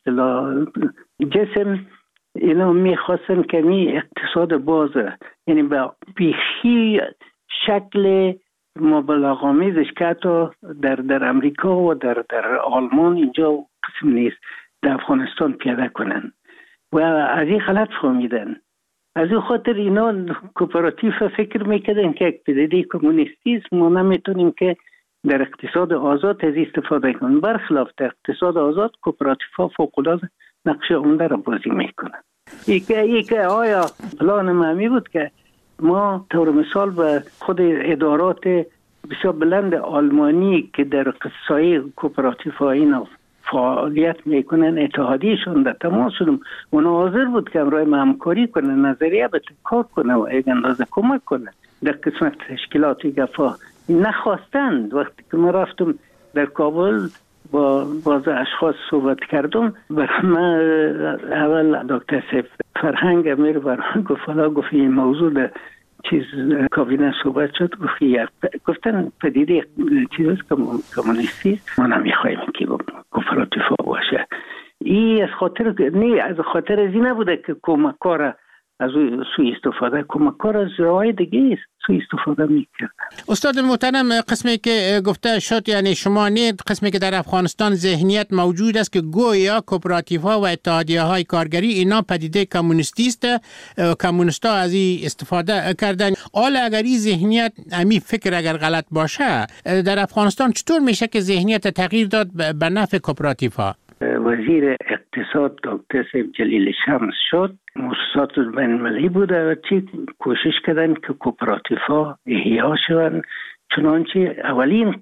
جسم اینا میخواستن که اقتصاد بازه، یعنی به بیخی شکل مبالغه‌آمیزش که حتی در امریکا و در آلمان اینجا قسم نیست، در افغانستان پیاده کنن و از این غلط فهمیدن. از این خاطر اینا کوپراتیو فکر میکردن که یک پدیده کمونیستی است، ما نمیتونیم که در اقتصاد آزاد از استفاده کنیم. برخلاف در اقتصاد آزاد کوپراتیو ها فوق‌العاده نقش عمده را بازی میکنن. یک آیا پلان معمی بود که ما طور مثال به خود ادارات بسیار بلند آلمانی که در سایه کوپراتیو ها اینا فعالیت میکنن، اتحادیشون در تماس شدم، اونا حاضر بود که امروی ما همکاری کنه، نظریه به کار کنه و یک اندازه کمک کنه در قسمت تشکیلاتی گفا. نخواستند. وقتی که من رفتم در کابل با بعض اشخاص صحبت کردم، برای من اول دکتر سیف فرهنگ امیر برای گفت این موضوع در چیز کابینه صحبت شد، گفتن پدیده چیز کمونیستی ما نمیخوایم که کوپراتیو باشه. این از خاطر از این نبوده که کمکار از سوی استفاده، کمکار از جاهای دیگه است سوی استفاده میکردن. استاد محترم، قسمی که گفته شد یعنی شما نید قسمی که در افغانستان ذهنیت موجود است که گویا کوپراتیو ها و اتحادیه های کارگری اینا پدیده کمونیستی است، کمونیستا از این استفاده کردن. حالا اگر این ذهنیت امی فکر اگر غلط باشه، در افغانستان چطور میشه که ذهنیت تغییر داد به نفع کوپراتیو ها؟ وزیر اقتصاد دکتر سیف جلیل شمس شد، مؤسسات بین‌المللی بوده و چی کوشش کردن که کوپراتیو ها احیا شوند. چنانچه اولین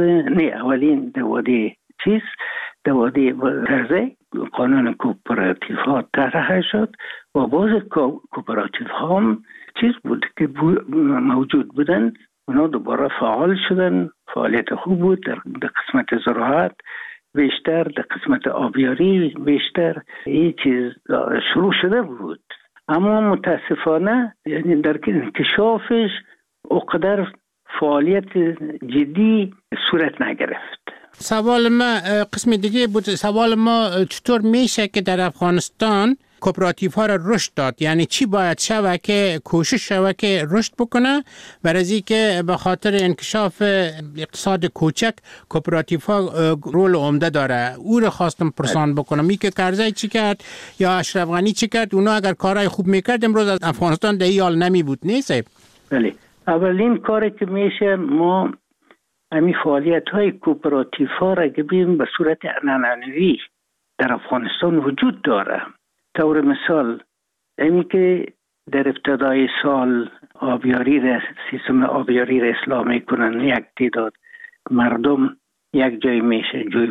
دواده ترزه قانون کوپراتیو ها طرح شد و باز کوپراتیو ها هم چیز بود که موجود بودن، اونا دوباره فعال شدن. فعالیت خوب بود در قسمت زراعت بیشتر، در قسمت آبیاری بیشتر. این چیز شروع شده بود، اما متاسفانه یعنی در انکشافش اقدر فعالیت جدی صورت نگرفت. سوال ما قسم دیگه بود. سوال ما چطور میشه که در افغانستان کوپراتیو ها را رشد داد؟ یعنی چی باید شود که کوشش شود که رشد بکنه؟ برای که به خاطر انکشاف اقتصاد کوچک کوپراتیو ها رول عمده داره. او را خواستم پرسان بکنم، می که کرزی چی کرد یا اشرف غنی چی کرد، اونا اگر کارهای خوب میکرد امروز از افغانستان در این حال نمی بود. نیست؟ بله، اولین کاری که میشه ما همین فعالیت های کوپراتیو ها را ببینیم به صورت عنعنوی در افغانستان وجود داره. طور مثال اینی که در ابتدای سال سیستم آبیاری را اصلاح میکنن، یک تعداد مردم یک جای میشه جوی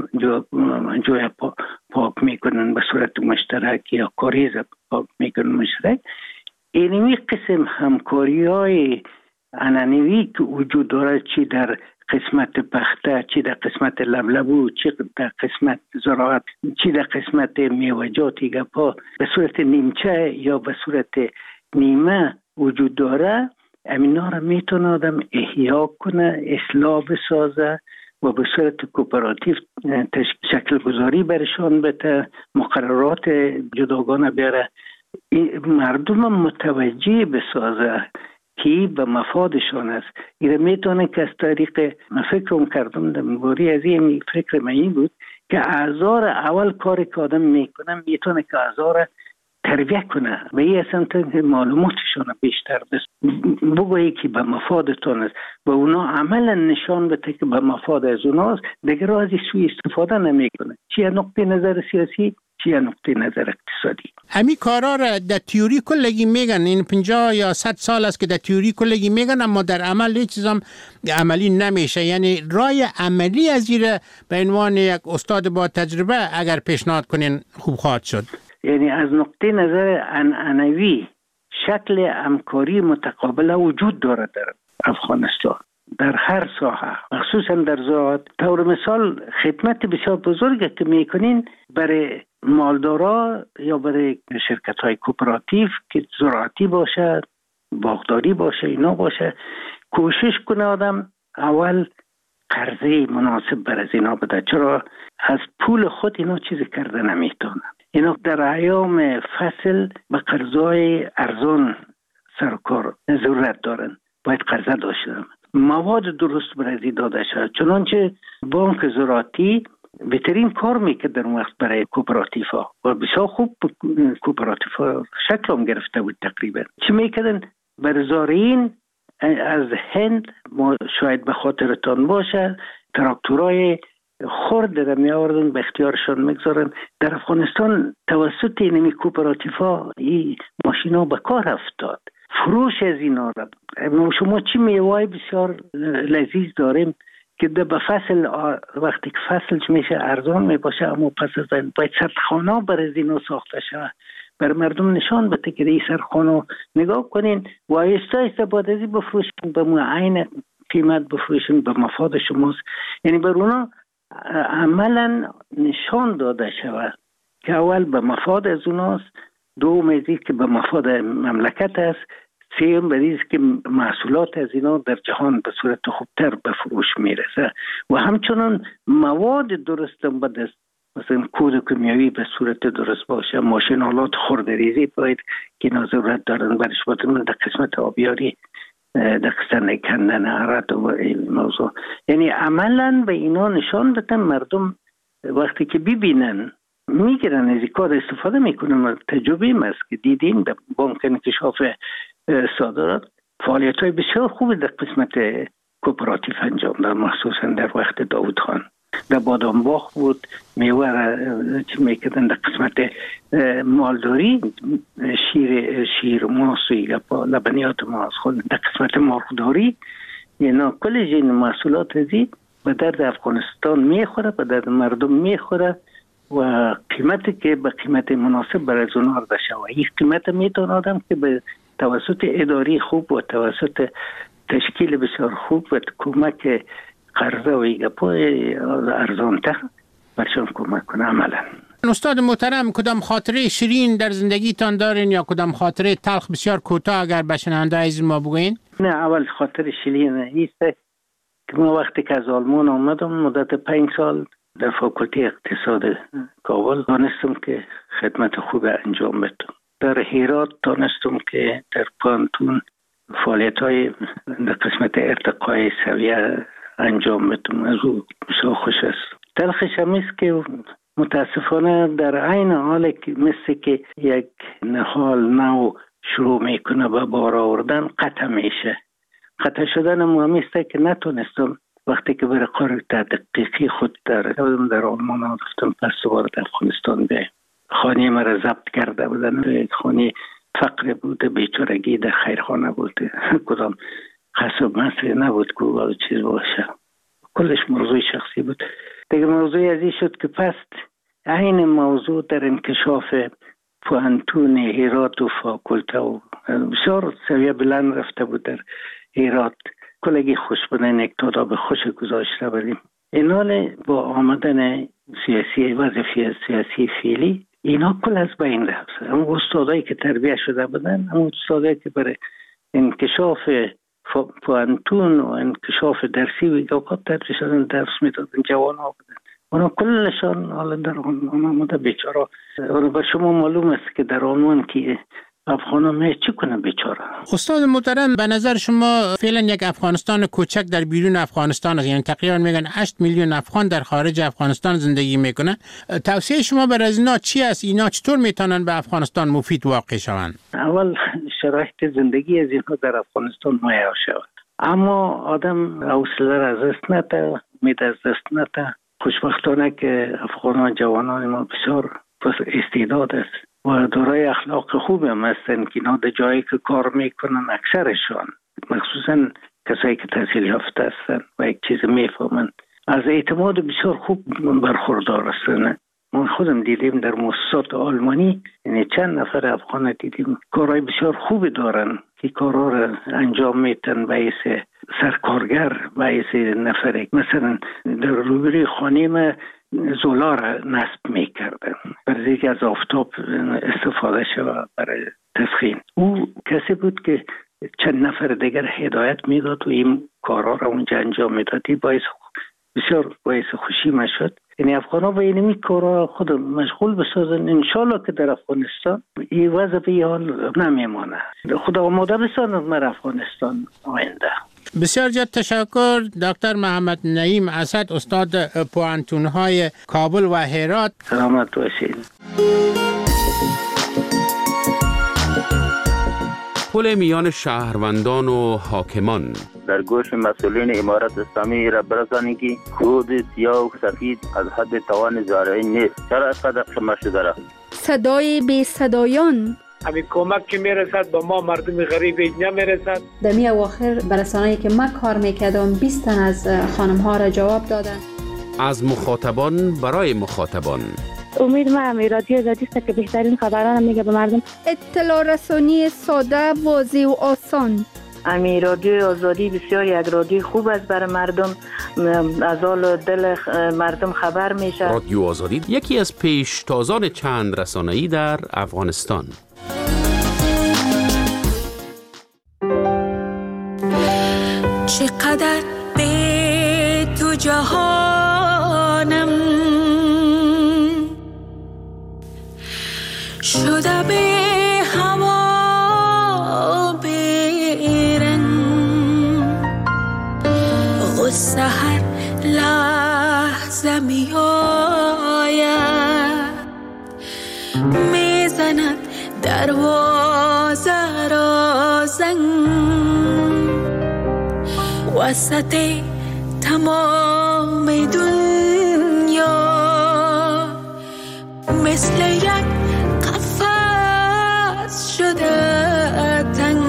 پاک میکنن به صورت مشترک یا کاریز پاک میکنن مشترک. اینمی قسم همکاری های عنعنوی که وجود داره، چی در قسمت پخته، چی در قسمت لبلبو، چی در قسمت زراعت، چی در قسمت میوه‌جاتی گپا، به صورت نیمچه یا به صورت نیمه وجود داره. امینا را میتونه آدم احیا کنه، اصلاح بسازه و به صورت کوپراتیو شکل گذاری برشان بده، مقررات جداگانه بیاره، مردم متوجه بسازه که به مفادشان است. این میتونه که از طریق فکرم کردم در مباری از این فکر من بود که اعضار اول کاری که آدم میکنه میتونه که اعضار تربیه کنه و این اصلا معلوماتشان بیشتر بگویی که به مفادتان است و اونا عملا نشان بده که به مفاد از اوناست، دیگر از سوی استفاده نمیکنه، چی نقطه نظر سیاسی چی نقطه نظر اقتصادی. همین کارا را در تئوری کلگی میگن، این 50 یا 100 سال است که در تئوری کلگی میگن، اما در عمل هیچ چیزام عملی نمیشه. یعنی راه عملی از این به عنوان یک استاد با تجربه اگر پیشنهاد کنین خوب خواهد شد. یعنی از نقطه نظر عنعنوی شکل همکاری متقابل وجود داره در افغانستان. در هر ساحه، مخصوصا در زراعت. طور مثال خدمت بسیار بزرگی که میکنین برای مالدارا یا برای شرکت های کوپراتیو که زراعتی باشه، باغداری باشه، اینا باشه، کوشش کنه آدم اول قرضه مناسب بر از اینا بده، چرا از پول خود اینا چیزی کرده نمیتونن. اینا در ایام فصل به قرضای ارزان سرکار ضرورت دارن، باید قرضه داشتن، مواد درست برای داده شد. چنانچه بانک زراعتی بهترین کار میکرد در اون وقت برای کوپراتیف ها و بسیار خوب کوپراتیف ها شکل هم گرفته بود. تقریبا چی میکردن بر زارعین از هند، ما شاید به خاطرتان باشه، تراکتورای خرد در می آوردن به اختیارشان میگذارن. در افغانستان توسط اینمی کوپراتیف ها این ماشین ها به کار افتاد. فروش از اینا را شما چی میوای بسیار لذیذ داریم که به فصل، وقتی که فصل میشه ارزان میباشه، اما پس از باید سردخانه برای اینا ساخته شود، بر مردم نشان بده که این سردخانه نگاه کنین و آیسته آیسته بعد از این بفروشین، به معین قیمت بفروشین، به مفاد شماست. یعنی بر اونا عملا نشان داده شود که اول به مفاد از اوناست، دوم از این که به مفاد مملکت است، سوم به این که محصولات از اینا در جهان به صورت خوبتر به فروش میرسه و همچنان مواد درست هم به دست، مثلا کود کیمیایی به صورت درست باشه، ماشینالات خردریزی باید که اینا ضرورت دارن برش باتون در قسمت آبیاری، در قسمت کندن عرد و این موضوع. یعنی عملا به اینا نشان بدن، مردم وقتی که ببینن میگیرن از این کار استفاده میکنن. تجربه است که دیدیم در بانک انکشاف صادرات فعالیت های بسیار خوبی در قسمت کوپراتیو انجام داد، مخصوصا در وقت داوود خان. در بادام باغ بود، میوه چی میکردن در قسمت مالداری، شیر ماس و لبنیات ماس خود در قسمت مرغداری. اینا کل جین محصولات ازی به درد افغانستان میخوره، به درد مردم میخوره و قیمتی که به قیمت مناسب برای اونها آورده شود. این قیمت میتونه آدم که به توسط اداری خوب و توسط تشکیل بسیار خوب و کمک قرضه و ایگپای ارزانتر برشان کمک کنه عملا. استاد محترم، کدام خاطره شیرین در زندگیتان دارین یا کدام خاطره تلخ بسیار کوتاه اگر به شنونده عزیز ما بگوین؟ نه، اول خاطر شیرین ایست که ما وقتی که از آلمان آمدم مدت 5 سال در فاکولته اقتصاد کابل دانستم که خدمت خوب انجام بدم. در هرات دانستم که در پانتون فعالیت های در قسمت ارتقای سویه انجام بدم. از او بسیار خوش است. تلخش هم است که متاسفانه در عین حال که مثل که یک نهال نو شروع میکنه به بار آوردن قطع میشه. قطع شدن مهم است که نتونستم وقتی که برای کار تحقیقی خود در آلمان رفتم، پس دوباره در افغانستان به خانه مرا ضبط کرده بودن. خانه فقر بوده، بیچارگی در خیرخانه بوده، کدام قصب مصری نبود که چیز باشه، کلش موضوع شخصی بود. دیگه موضوع ازی شد که پس این موضوع در انکشاف پوانتون هرات و فاکولته و بسیار سویه بلند رفته بود در هرات. کلگی خوش بودن، یک تاداب خوش گذاشته بودیم. اینال با آمدن سیاسی وظیفه سیاسی فعلی اینا کل از بین رفت. اما استادایی که تربیه شده بودن، اما استادایی که برای انکشاف پوانتون و انکشاف درسی و اوقات تدریس شدن، درس میدادن، جوان ها بودن. اونا کلشان حالا در آلمان آمده بیچاره. به شما معلوم است که در آلمان که افغان هم چی کنه بیچاره. استاد محترم، به نظر شما فعلا یک افغانستان کوچک در بیرون افغانستان است، یعنی تقریبا میگن 8 میلیون افغان در خارج افغانستان زندگی میکنن. توصیه شما برای اینا چی است؟ اینا چطور میتونن به افغانستان مفید واقع شوند؟ اول شرایط زندگی از اینها در افغانستان مهیا شود، اما آدم حوصله را از دست نده، امید از دست نده. خوشبختانه که افغانان جوانان ما بسیار استعداد است و دارای اخلاق خوب هم هستن که اینا در جایی که کار میکنن اکثرشان، مخصوصا کسایی که تحصیل یافته هستن و یک چیز میفهمن، از اعتماد بسیار خوب برخوردار هستن. ما خودم دیدیم در مؤسسات آلمانی، یعنی چند نفر افغان دیدیم کارهای بسیار خوبی دارن که کارها را انجام میتن باعث سرکارگر، باعث نفره. مثلا در روبروی خانه ما زولا را نصب میکردن برای اینکه از آفتاب استفاده شود برای تسخین. او کسی بود که چند نفر دیگر هدایت میداد و این کارها را اونجا انجام میداد. بسیار باعث خوشی ما شد. یعنی افغان ها با این کارها خود مشغول بسازن، انشالله که در افغانستان این وضع به حال نمیمانه. خدا آماده بسازند مر افغانستان آینده. بسیار زیاد تشکر دکتر محمد نعیم اسد، استاد پوهنتون‌های کابل و هرات. سلامت باشید. پل میان شهروندان و حاکمان. در گوش مسئولین امارت اسلامی را برسانید که خود سیاه و سفید از حد توان زارعی نیست. چرا اینقدر خمه شده را؟ صدای بی صدایان. همین کمک که میرسد به ما مردم غریب نمیرسد. در می اواخر برسانه‌ای که من کار میکردم 20 تن از خانم ها را جواب دادن. از مخاطبان برای مخاطبان. امید ما همی رادیو آزادی است که بهترین خبران میگه به مردم. اطلاع رسانی ساده، واضح و آسان. امی رادیو آزادی بسیار یک رادیو خوب است برای مردم، از حال دل مردم خبر میشه. رادیو آزادی یکی از پیشتازان چند رسانه‌ای در افغانستان. چقدر به تو جهانم شده به هوا بیرن، غصه هر لحظه می آید، میزند دروازه را زنگ، وسط تمام دنیا مثل یک قفس شده تنگ.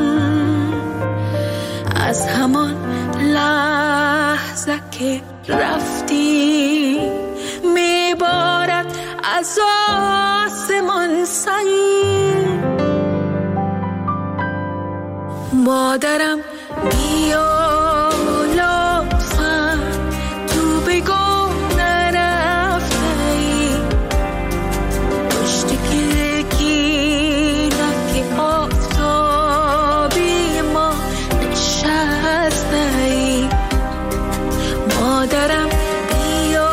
از همان لحظه که رفتی میبارد از آسمان سنگ. مادرم بیا لطفاً، تو بگو نرفته ای، پشت کلکینک آفتابی ما نشسته ای. مادرم بیا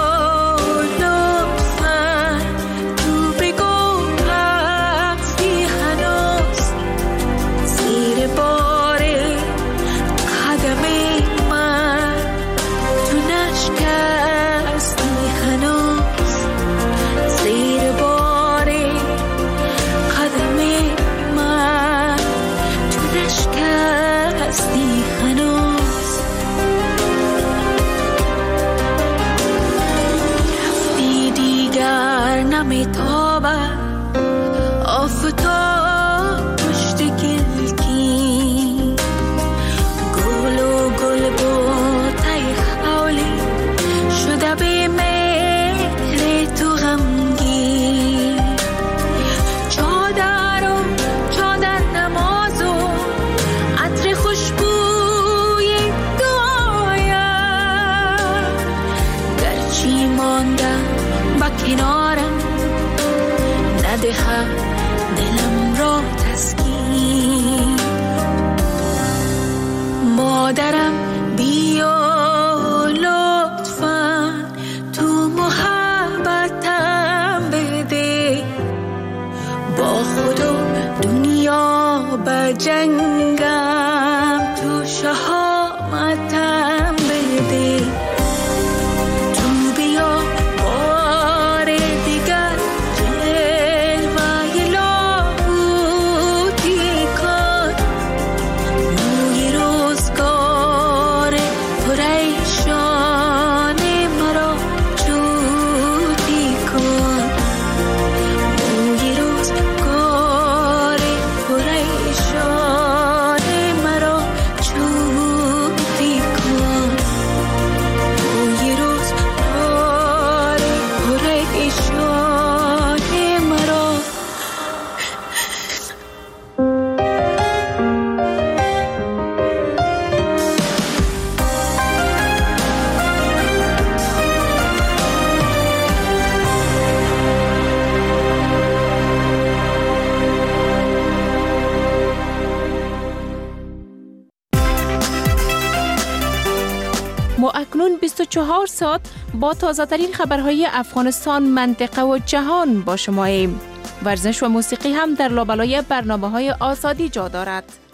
لطفاً، تو بگو هستی هنوز زیر بار قدم من، تو نشکستی هنوز زیر بار قدم من، تو نشکستی هنوز. رفتی دیگر نمیتابد آفتاب پشت کلکی، گل و گل بوته حولی شده به مهر تو غمگی. چادر نماز و عطر خوشبوی دعایم، گرچی ماندم با کنارم ما اکنون 24 ساعت با تازه ترین خبرهای افغانستان، منطقه و جهان با شماییم. ورزش و موسیقی هم در لابلای برنامه‌های آزادی جا دارد.